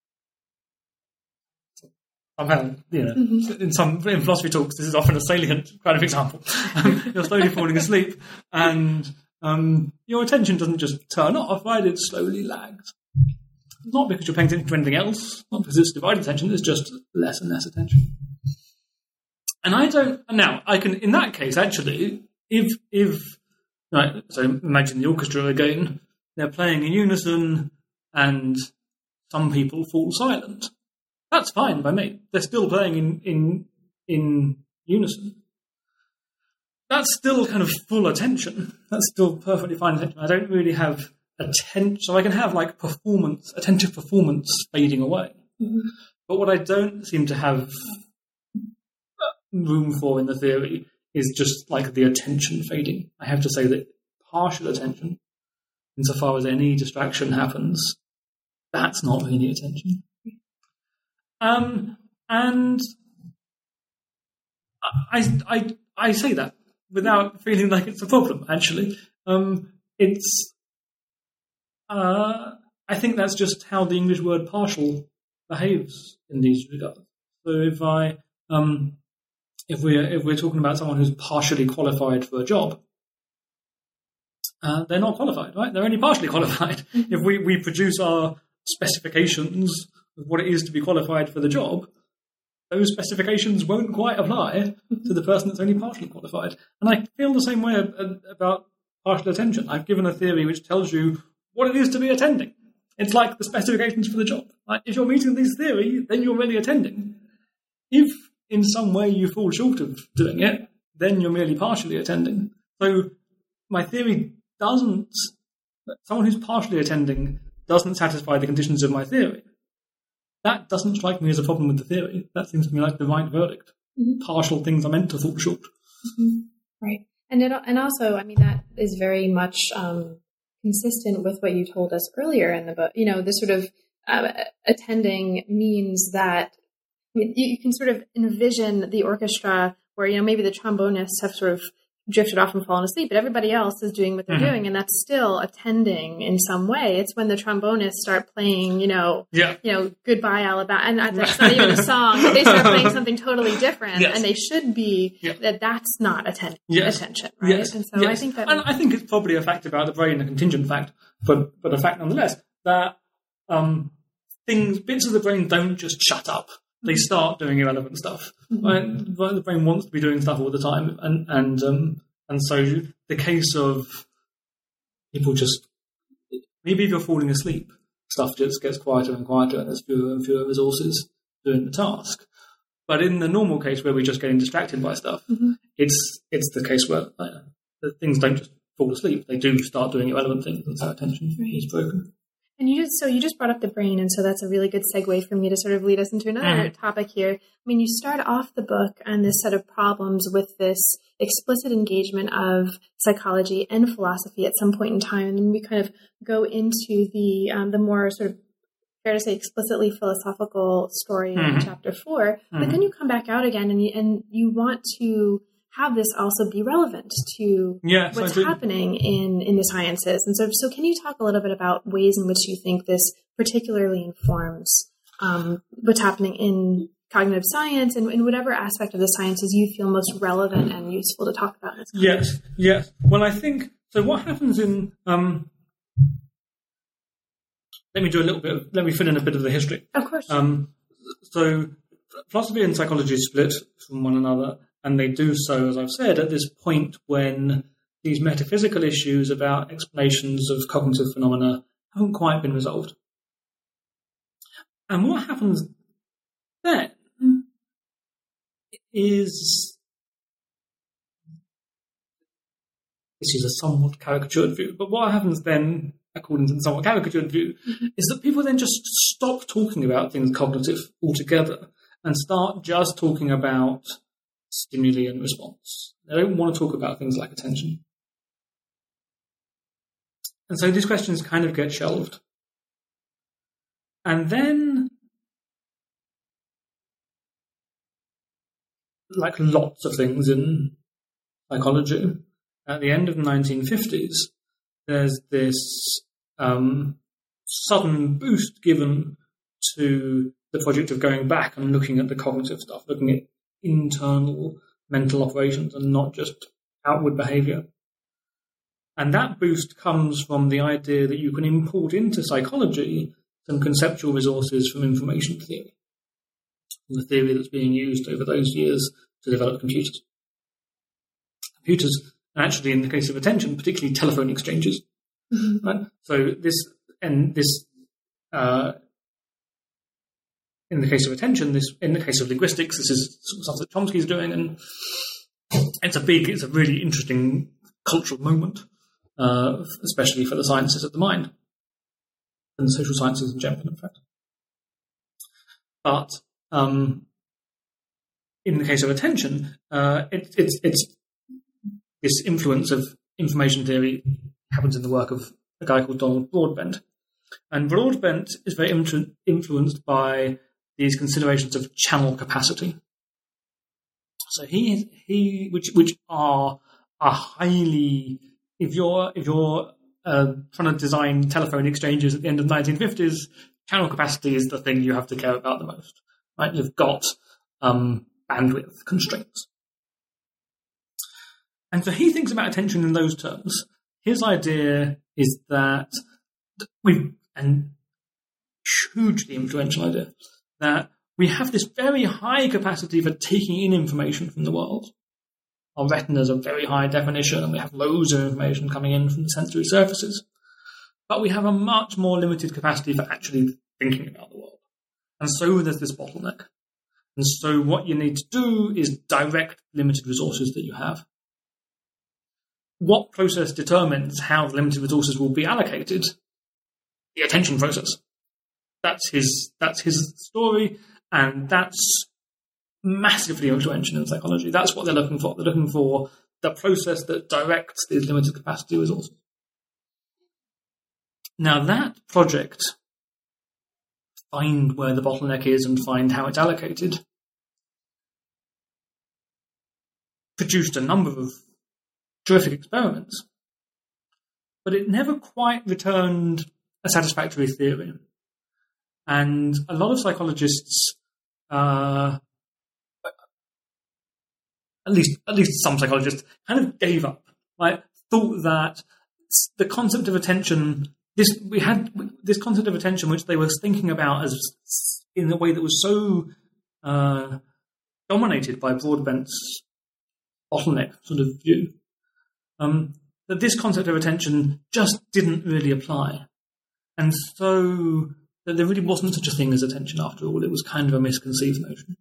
Somehow, you know, mm-hmm. in some in philosophy talks, this is often a salient kind of example. Um, you're slowly falling asleep, and um, your attention doesn't just turn off, right? It slowly lags. not because you're paying attention to anything else, not because it's divided attention, it's just less and less attention. And I don't, now, I can, in that case, actually, if, if, right, so imagine the orchestra again, they're playing in unison and some people fall silent. That's fine by me. They're still playing in, in, in unison. That's still kind of full attention. That's still perfectly fine attention. I don't really have attention. So I can have like performance, attentive performance fading away. Mm-hmm. But what I don't seem to have room for in the theory is just like the attention fading. I have to say that partial attention, insofar as any distraction happens, that's not really attention. Um, and I, I, I say that without feeling like it's a problem, actually. Um, it's, uh, I think that's just how the English word partial behaves in these regards. So if I, um, if we're, if we're talking about someone who's partially qualified for a job, uh, they're not qualified, right? They're only partially qualified. Mm-hmm. If we, we produce our specifications of what it is to be qualified for the job, those specifications won't quite apply to the person that's only partially qualified. And I feel the same way about partial attention. I've given a theory which tells you what it is to be attending. It's like the specifications for the job. Like, if you're meeting this theory, then you're really attending. If in some way you fall short of doing it, then you're merely partially attending. So my theory doesn't, someone who's partially attending doesn't satisfy the conditions of my theory. That doesn't strike me as a problem with the theory. That seems to me like the right verdict. Mm-hmm. Partial things are meant to fall short. Mm-hmm. Right. And it, and also, I mean, that is very much um, consistent with what you told us earlier in the book. You know, this sort of uh, attending means that you, you can sort of envision the orchestra where, you know, maybe the trombonists have sort of drifted off and fallen asleep, but everybody else is doing what they're mm-hmm. doing, and that's still attending in some way. It's when the trombonists start playing, you know, yeah. you know, Goodbye Alabama, and that's not even a song, but they start playing something totally different, yes. and they should be, yeah. that that's not atten- yes. attention, right? Yes. And so yes. I think that... And I think it's probably a fact about the brain, a contingent fact, but, but a fact nonetheless, that um, things, bits of the brain don't just shut up. They start doing irrelevant stuff. Mm-hmm. Right? The brain wants to be doing stuff all the time, and and um, and so the case of people just, maybe if you're falling asleep, stuff just gets quieter and quieter, and there's fewer and fewer resources doing the task. But in the normal case where we're just getting distracted by stuff, mm-hmm. it's it's the case where like, the things don't just fall asleep; they do start doing irrelevant things, and so attention right. is broken. And you just, so you just brought up the brain, and so that's a really good segue for me to sort of lead us into another mm. topic here. I mean, you start off the book on this set of problems with this explicit engagement of psychology and philosophy at some point in time, and then we kind of go into the um, the more sort of, fair to say, explicitly philosophical story mm. in chapter four. Mm. But then you come back out again, and you, and you want to have this also be relevant to yes, what's happening in, in the sciences. And so, so can you talk a little bit about ways in which you think this particularly informs um, what's happening in cognitive science and in whatever aspect of the sciences you feel most relevant and useful to talk about? Yes, yes. Well, I think, so what happens in, um, let me do a little bit, of, let me fill in a bit of the history. Of course. Um, so philosophy and psychology split from one another. And they do so, as I've said, at this point when these metaphysical issues about explanations of cognitive phenomena haven't quite been resolved. And what happens then is, this is a somewhat caricatured view, but what happens then, according to the somewhat caricatured view, mm-hmm. is that people then just stop talking about things cognitive altogether and start just talking about stimuli and response. They don't want to talk about things like attention. And so these questions kind of get shelved. And then, like lots of things in psychology, at the end of the nineteen fifties, there's this um, sudden boost given to the project of going back and looking at the cognitive stuff, looking at internal mental operations and not just outward behavior. And that boost comes from the idea that you can import into psychology some conceptual resources from information theory, from the theory that's being used over those years to develop computers. Computers, and actually in the case of attention, particularly telephone exchanges. Mm-hmm. Right? So this, and this, uh, in the case of attention, this, in the case of linguistics, this is stuff that Chomsky's doing, and it's a big, it's a really interesting cultural moment, uh, especially for the sciences of the mind, and the social sciences in general, in fact. But um, in the case of attention, uh, it, it's, it's this influence of information theory happens in the work of a guy called Donald Broadbent. And Broadbent is very influ- influenced by these considerations of channel capacity. So he, he, which which are are highly, if you're if you're uh, trying to design telephone exchanges at the end of the nineteen fifties, channel capacity is the thing you have to care about the most, right? You've got um, bandwidth constraints. And so he thinks about attention in those terms. His idea is that we, and hugely influential idea, that we have this very high capacity for taking in information from the world. Our retinas are very high definition, and we have loads of information coming in from the sensory surfaces. But we have a much more limited capacity for actually thinking about the world. And so there's this bottleneck. And so what you need to do is direct limited resources that you have. What process determines how the limited resources will be allocated? The attention process. That's his, that's his story, and that's massively influential in psychology. That's what they're looking for. They're looking for the process that directs these limited capacity resources. Now that project, find where the bottleneck is and find how it's allocated, produced a number of terrific experiments, but it never quite returned a satisfactory theory. And a lot of psychologists, uh, at least at least some psychologists, kind of gave up. Like, thought that the concept of attention, this we had this concept of attention, which they were thinking about as in a way that was so uh, dominated by Broadbent's bottleneck sort of view, um, that this concept of attention just didn't really apply, and so that there really wasn't such a thing as attention after all. It was kind of a misconceived notion.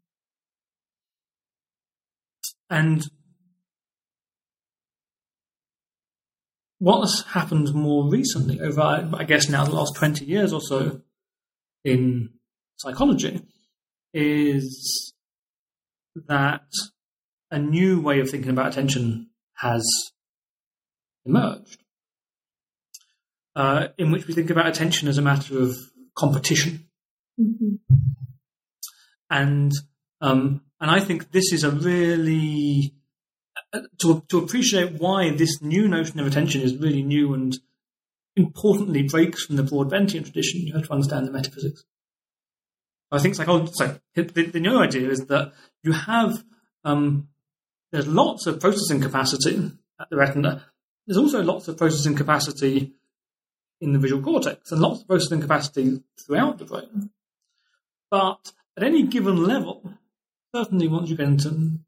And what's happened more recently, over, I guess now the last twenty years or so in psychology, is that a new way of thinking about attention has emerged, uh, in which we think about attention as a matter of competition. Mm-hmm. And um, and I think this is a really, uh, to to appreciate why this new notion of attention is really new and importantly breaks from the Broadbentian tradition, you have to understand the metaphysics. I think psychology, so the, the new idea is that you have, um, there's lots of processing capacity at the retina. There's also lots of processing capacity in the visual cortex and lots of processing capacity throughout the brain. But at any given level, certainly once you get into,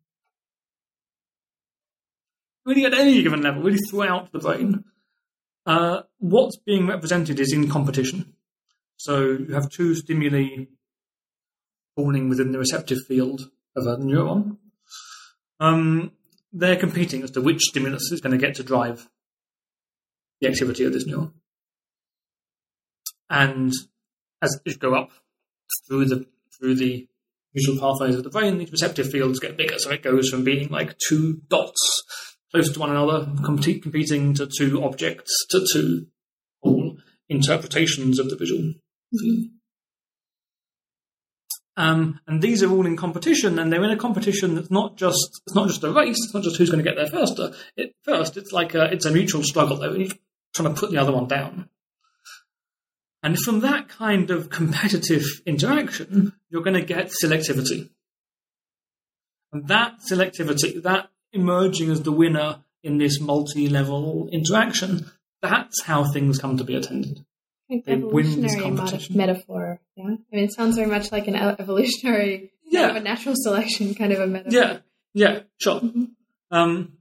really at any given level, really throughout the brain, uh, what's being represented is in competition. So you have two stimuli falling within the receptive field of a neuron. Um, they're competing as to which stimulus is going to get to drive the activity of this neuron. And as you go up through the through the visual pathways of the brain, these receptive fields get bigger. So it goes from being like two dots close to one another, compete, competing to two objects, to two whole interpretations of the visual field. Um, and these are all in competition, and they're in a competition that's not just it's not just a race. It's not just who's going to get there first. It, first, it's like a, it's a mutual struggle. They're each trying to put the other one down. And from that kind of competitive interaction, you're going to get selectivity. And that selectivity, that emerging as the winner in this multi-level interaction, that's how things come to be attended. Like they win this evolutionary competition. mod- metaphor, yeah. I mean, it sounds very much like an e- evolutionary, Yeah. kind of a natural selection kind of a metaphor. Yeah, yeah, sure. Mm-hmm. Um,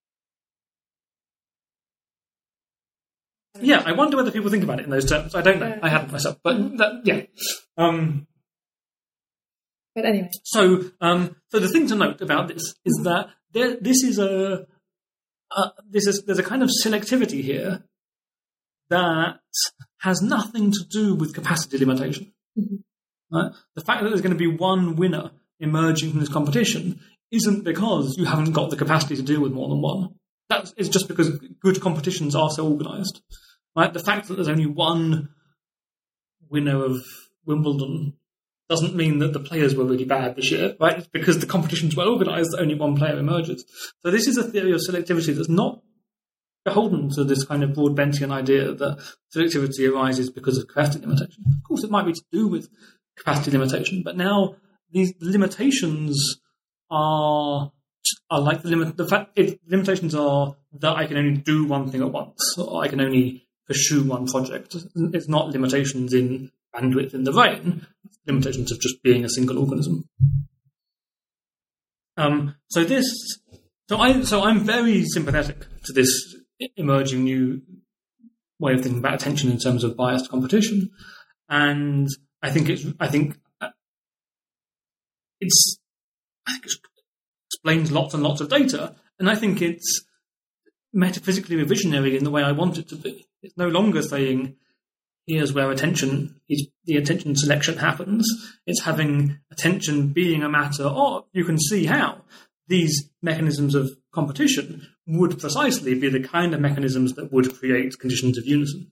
yeah, I wonder whether people think about it in those terms. I don't know. I haven't myself, but Mm-hmm. that, yeah. Um, But anyway. so, um, so the thing to note about this is that there, this is a uh, this is there's a kind of selectivity here that has nothing to do with capacity limitation. Mm-hmm. Right? The fact that there's going to be one winner emerging from this competition isn't because you haven't got the capacity to deal with more than one. That is just because good competitions are so organised. Right? The fact that there's only one winner of Wimbledon doesn't mean that the players were really bad this year, right? It's because the competition's well organised that only one player emerges. So this is a theory of selectivity that's not beholden to this kind of Broad-Bentian idea that selectivity arises because of capacity limitation. Of course, it might be to do with capacity limitation, but now these limitations are are like the limit. The fact it, limitations are that I can only do one thing at once, or I can only pursue one project. It's not limitations in bandwidth in the brain. It's limitations of just being a single organism. Um, so this, so I, so I'm very sympathetic to this emerging new way of thinking about attention in terms of biased competition, and I think it's, I think it's, I think it explains lots and lots of data, and I think it's metaphysically revisionary in the way I want it to be. It's no longer saying, here's where attention is, the attention selection happens. It's having attention being a matter, or you can see how these mechanisms of competition would precisely be the kind of mechanisms that would create conditions of unison.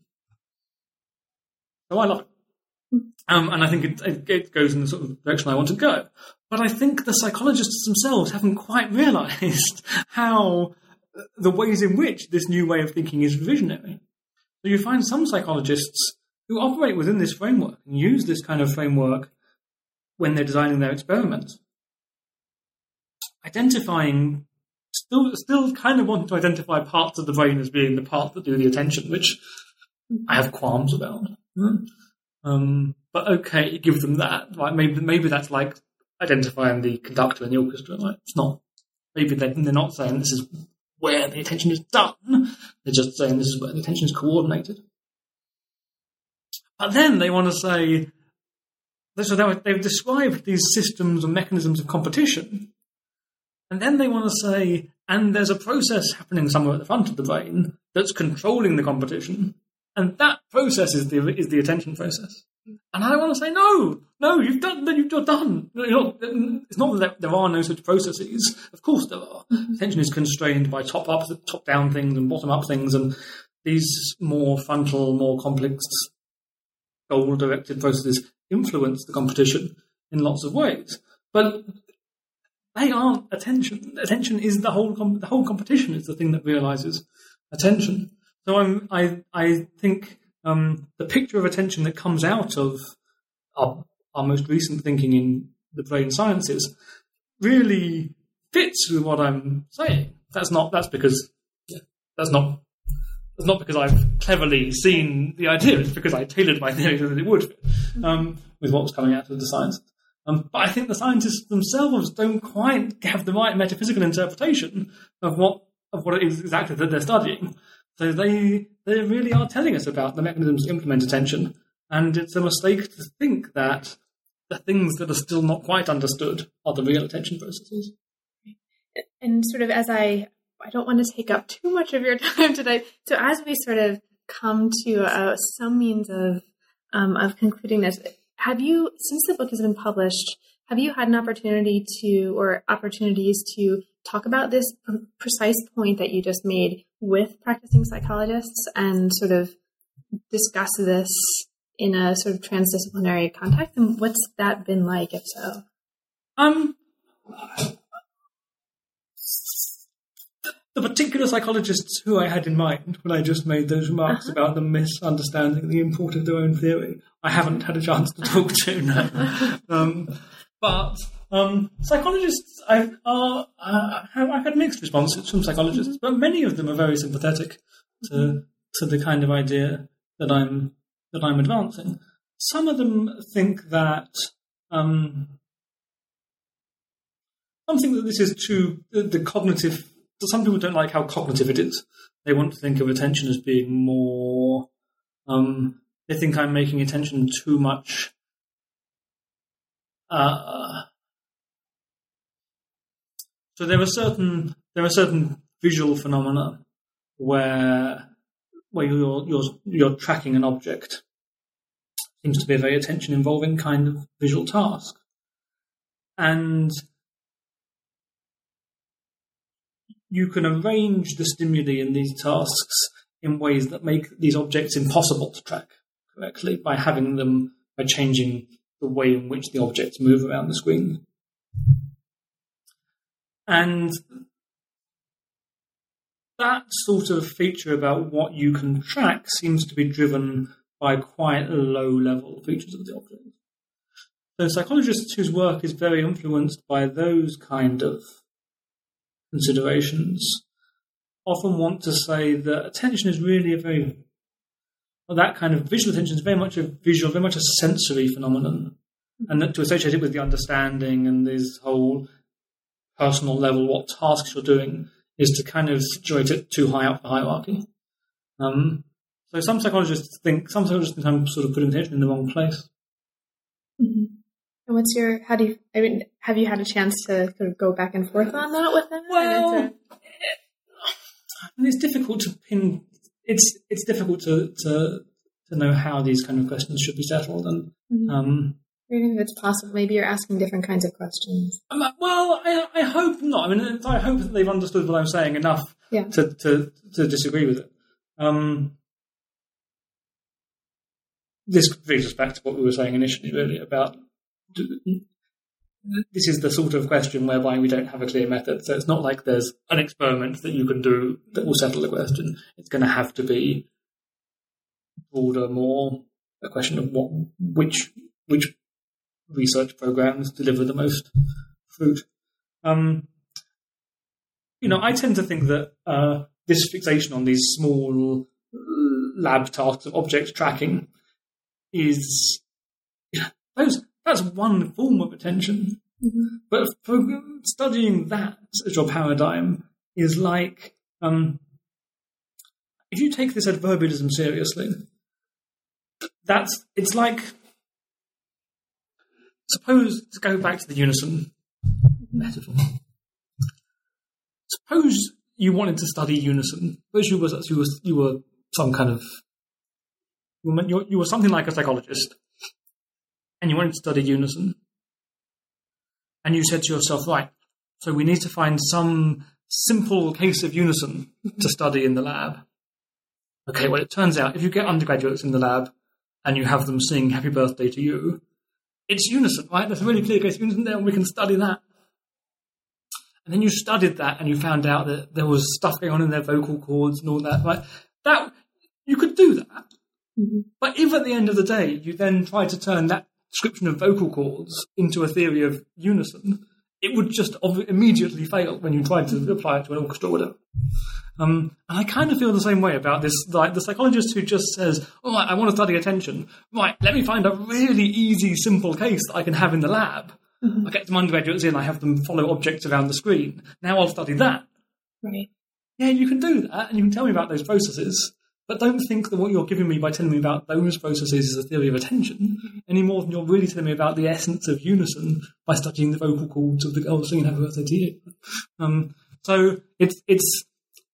So I love it. Um, and I think it, it goes in the sort of direction I want to go. But I think the psychologists themselves haven't quite realised how the ways in which this new way of thinking is revisionary. So you find some psychologists who operate within this framework and use this kind of framework when they're designing their experiments, identifying, still still kind of wanting to identify parts of the brain as being the parts that do the attention, which I have qualms about. Um, but okay, give them that. Right? Maybe maybe that's like identifying the conductor in the orchestra. Right? It's not. Maybe they're, they're not saying this is where the attention is done. They're just saying this is where the attention is coordinated. But then they want to say, so they've described these systems and mechanisms of competition, and then they want to say, and there's a process happening somewhere at the front of the brain that's controlling the competition, and that process is the is the attention process. And I want to say, no, no, you've done, then you've done. You're not, it's not that there are no such processes. Of course there are. Mm-hmm. Attention is constrained by top-up, top-down things and bottom-up things, and these more frontal, more complex, goal-directed processes influence the competition in lots of ways. But they aren't attention. Attention is the whole com- the whole competition is the thing that realizes attention. So I'm, I I think um, the picture of attention that comes out of our, our most recent thinking in the brain sciences really fits with what I'm saying. That's not. That's because yeah, that's not. That's not because I've cleverly seen the idea. It's because I tailored my theory so that it would fit um, with what was coming out of the science. Um, but I think the scientists themselves don't quite have the right metaphysical interpretation of what of what it is exactly that they're studying. So they they really are telling us about the mechanisms to implement attention, and it's a mistake to think that the things that are still not quite understood are the real attention processes. And sort of as I, I don't want to take up too much of your time today. So as we sort of come to uh, some means of um, of concluding this, have you, since the book has been published, have you had an opportunity to, or opportunities to talk about this p- precise point that you just made with practicing psychologists and sort of discuss this in a sort of transdisciplinary context? And what's that been like, if so? Um, the particular psychologists who I had in mind when I just made those remarks uh-huh. about them misunderstanding the import of their own theory, I haven't had a chance to talk to now. um, but um, psychologists, I, are, uh, have, I've had mixed responses from psychologists, but many of them are very sympathetic to to the kind of idea that I'm that I'm advancing. Some of them think that um, some think that this is too the, the cognitive. Some people don't like how cognitive it is. They want to think of attention as being more. Um, they think I'm making attention too much. Uh, so there are certain there are certain visual phenomena where where you're you're you're tracking an object. Seems to be a very attention involving kind of visual task, and you can arrange the stimuli in these tasks in ways that make these objects impossible to track correctly by having them, by changing the way in which the objects move around the screen. And that sort of feature about what you can track seems to be driven by quite low-level features of the object. So psychologists whose work is very influenced by those kind of considerations often want to say that attention is really a very, well, that kind of visual attention is very much a visual, very much a sensory phenomenon, and that to associate it with the understanding and this whole personal level, what tasks you're doing, is to kind of situate it too high up the hierarchy. Um, so some psychologists think, some psychologists think I'm sort of putting attention in the wrong place. Mm-hmm. And what's your, how do you, I mean, have you had a chance to sort of go back and forth on that with them? Well, a... it's difficult to pin, it's it's difficult to, to to know how these kind of questions should be settled. And mm-hmm. um, Maybe it's possible, maybe you're asking different kinds of questions. Um, well, I, I hope not. I mean, I hope that they've understood what I'm saying enough yeah. to, to, to disagree with it. Um, this brings us back to what we were saying initially, really, about this is the sort of question whereby we don't have a clear method. So it's not like there's an experiment that you can do that will settle the question. It's going to have to be broader, more a question of what, which, which research programs deliver the most fruit. Um, you know, I tend to think that uh, this fixation on these small lab tasks of object tracking is you know, those. That's one form of attention. Mm-hmm. But for studying that as your paradigm is like, um, if you take this adverbialism seriously, that's, it's like, suppose, to go back to the unison metaphor, suppose you wanted to study unison, suppose you were, you were, you were some kind of, you were, you were something like a psychologist, and you wanted to study unison, and you said to yourself, right, so we need to find some simple case of unison to study in the lab. Okay, well, it turns out if you get undergraduates in the lab and you have them sing Happy Birthday to You, it's unison, right? There's a really clear case of unison there, and we can study that. And then you studied that, and you found out that there was stuff going on in their vocal cords and all that, right? That, you could do that. Mm-hmm. But if at the end of the day you then try to turn that description of vocal cords into a theory of unison, it would just immediately fail when you tried to apply it to an orchestra or whatever. Um, and I kind of feel the same way about this, like the psychologist who just says, all right, I want to study attention. Right, let me find a really easy, simple case that I can have in the lab. Mm-hmm. I get some undergraduates in, I have them follow objects around the screen. Now I'll study that. Right. Yeah, you can do that, and you can tell me about those processes. But don't think that what you're giving me by telling me about those processes is a theory of attention, any more than you're really telling me about the essence of unison by studying the vocal cords of the girl singing Happy Birthday to You. Um, so it's, it's,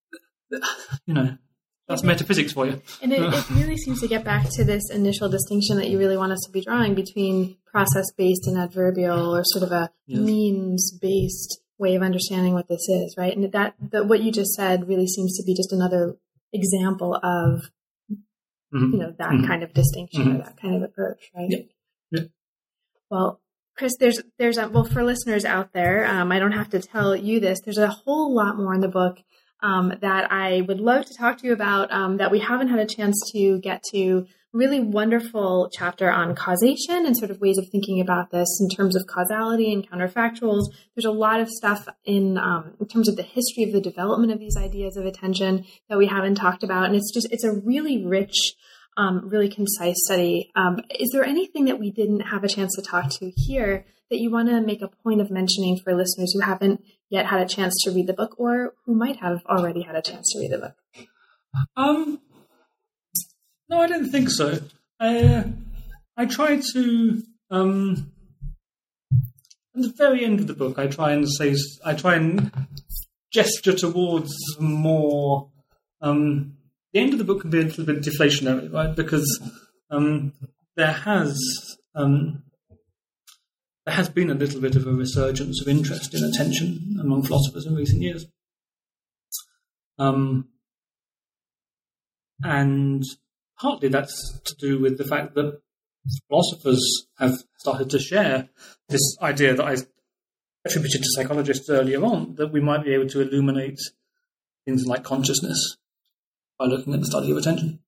you know, that's metaphysics for you. And it, it really seems to get back to this initial distinction that you really want us to be drawing between process-based and adverbial, or sort of a yes. means-based way of understanding what this is, right? And that, that what you just said really seems to be just another example of, mm-hmm. you know, that mm-hmm. kind of distinction mm-hmm. or that kind of approach, right? Yeah. Yeah. Well, Chris, there's, there's a, well, for listeners out there, um, I don't have to tell you this, there's a whole lot more in the book um, that I would love to talk to you about um, that we haven't had a chance to get to. Really wonderful chapter on causation and sort of ways of thinking about this in terms of causality and counterfactuals. There's a lot of stuff in um, in terms of the history of the development of these ideas of attention that we haven't talked about. And it's just, it's a really rich um, really concise study. Um, is there anything that we didn't have a chance to talk to here that you want to make a point of mentioning for listeners who haven't yet had a chance to read the book, or who might have already had a chance to read the book? Um, no, I don't think so. I, uh, I try to, um, at the very end of the book, I try and say, I try and gesture towards more, um, the end of the book can be a little bit deflationary, right? Because, um, there has, um, there has been a little bit of a resurgence of interest in attention among philosophers in recent years. Um, and partly that's to do with the fact that philosophers have started to share this idea that I attributed to psychologists earlier on, that we might be able to illuminate things like consciousness by looking at the study of attention.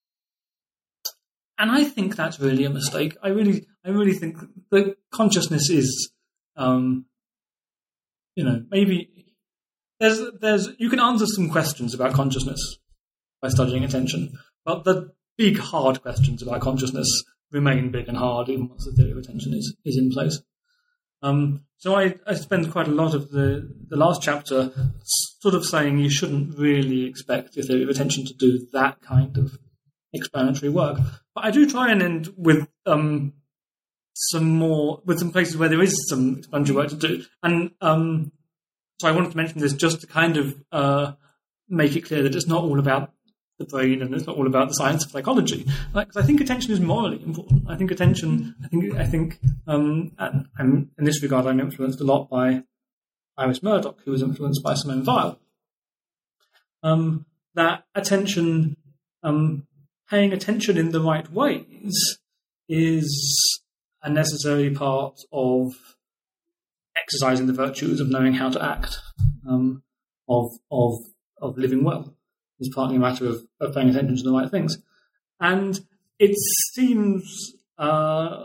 And I think that's really a mistake. I really, I really think that consciousness is, um, you know, maybe there's, there's, you can answer some questions about consciousness by studying attention, but the big hard questions about consciousness remain big and hard even once the theory of attention is, is in place. Um, so I, I spend quite a lot of the, the last chapter sort of saying you shouldn't really expect your theory of attention to do that kind of explanatory work. But I do try and end with um, some more, with some places where there is some explanatory work to do. And um, so I wanted to mention this just to kind of uh, make it clear that it's not all about the brain and it's not all about the science of psychology. Like, 'cause I think attention is morally important. I think attention, I think, I think, um, and, and in this regard, I'm influenced a lot by Iris Murdoch, who was influenced by Simone Weil. Um, that attention, um, paying attention in the right ways is a necessary part of exercising the virtues of knowing how to act, um, of of of living well. It's partly a matter of, of paying attention to the right things. And it seems uh,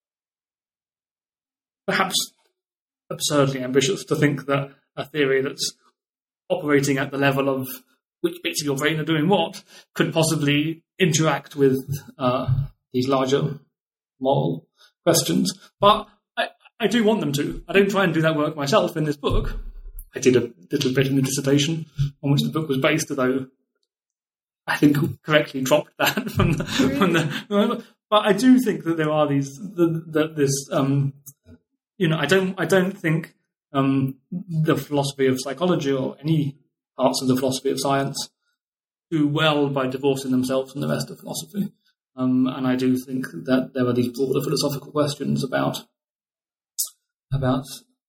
perhaps absurdly ambitious to think that a theory that's operating at the level of which bits of your brain are doing what could possibly interact with uh, these larger moral questions. But I, I do want them to. I don't try and do that work myself in this book. I did a little bit in the dissertation on which the book was based, although I think correctly dropped that from the, from the. But I do think that there are these that this um, you know I don't I don't think um, the philosophy of psychology or any parts of the philosophy of science do well by divorcing themselves from the rest of philosophy. Um, and I do think that there are these broader philosophical questions about about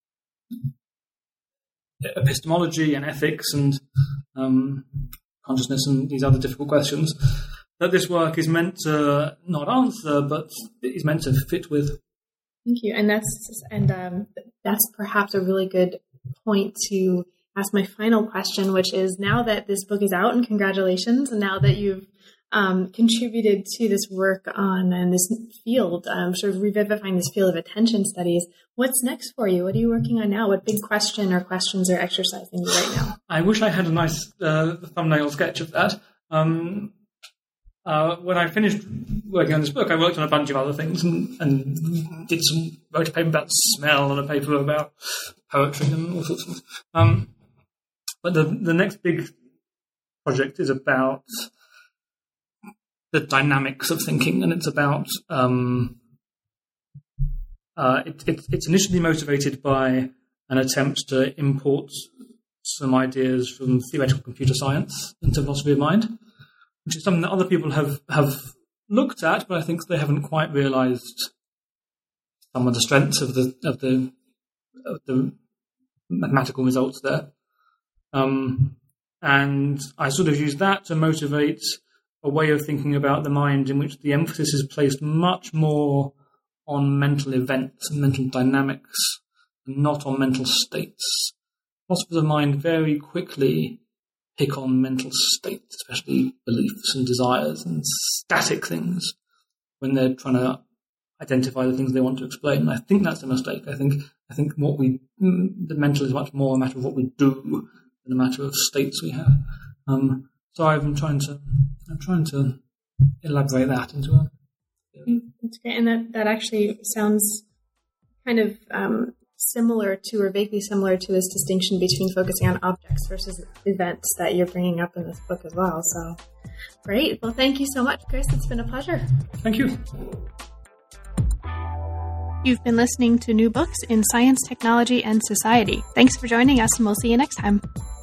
epistemology and ethics and um, consciousness and these other difficult questions that this work is meant to not answer, but is meant to fit with. Thank you, and that's and um, that's perhaps a really good point to ask my final question, which is, now that this book is out, and congratulations, and now that you've um, contributed to this work on and this field, um, sort of revivifying this field of attention studies, what's next for you? What are you working on now? What big question or questions are exercising you right now? I wish I had a nice uh, thumbnail sketch of that. Um, uh, when I finished working on this book, I worked on a bunch of other things and, and did some, wrote a paper about smell and a paper about poetry and all sorts of things. Um, But the, the next big project is about the dynamics of thinking, and it's about um, uh, it, it, it's initially motivated by an attempt to import some ideas from theoretical computer science into philosophy of mind, which is something that other people have, have looked at, but I think they haven't quite realised some of the strengths of the of the of the mathematical results there. Um, and I sort of use that to motivate a way of thinking about the mind in which the emphasis is placed much more on mental events and mental dynamics, and not on mental states. Philosophers of mind very quickly pick on mental states, especially beliefs and desires and static things, when they're trying to identify the things they want to explain. And I think that's a mistake. I think I think what we the mental is much more a matter of what we do than a matter of states we have. Um, so I'm trying to I'm trying to elaborate that into a... That's great. And that, that actually sounds kind of um, similar to, or vaguely similar to, this distinction between focusing on objects versus events that you're bringing up in this book as well. So great. Well, thank you so much, Chris. It's been a pleasure. Thank you. You've been listening to New Books in Science, Technology, and Society. Thanks for joining us, and we'll see you next time.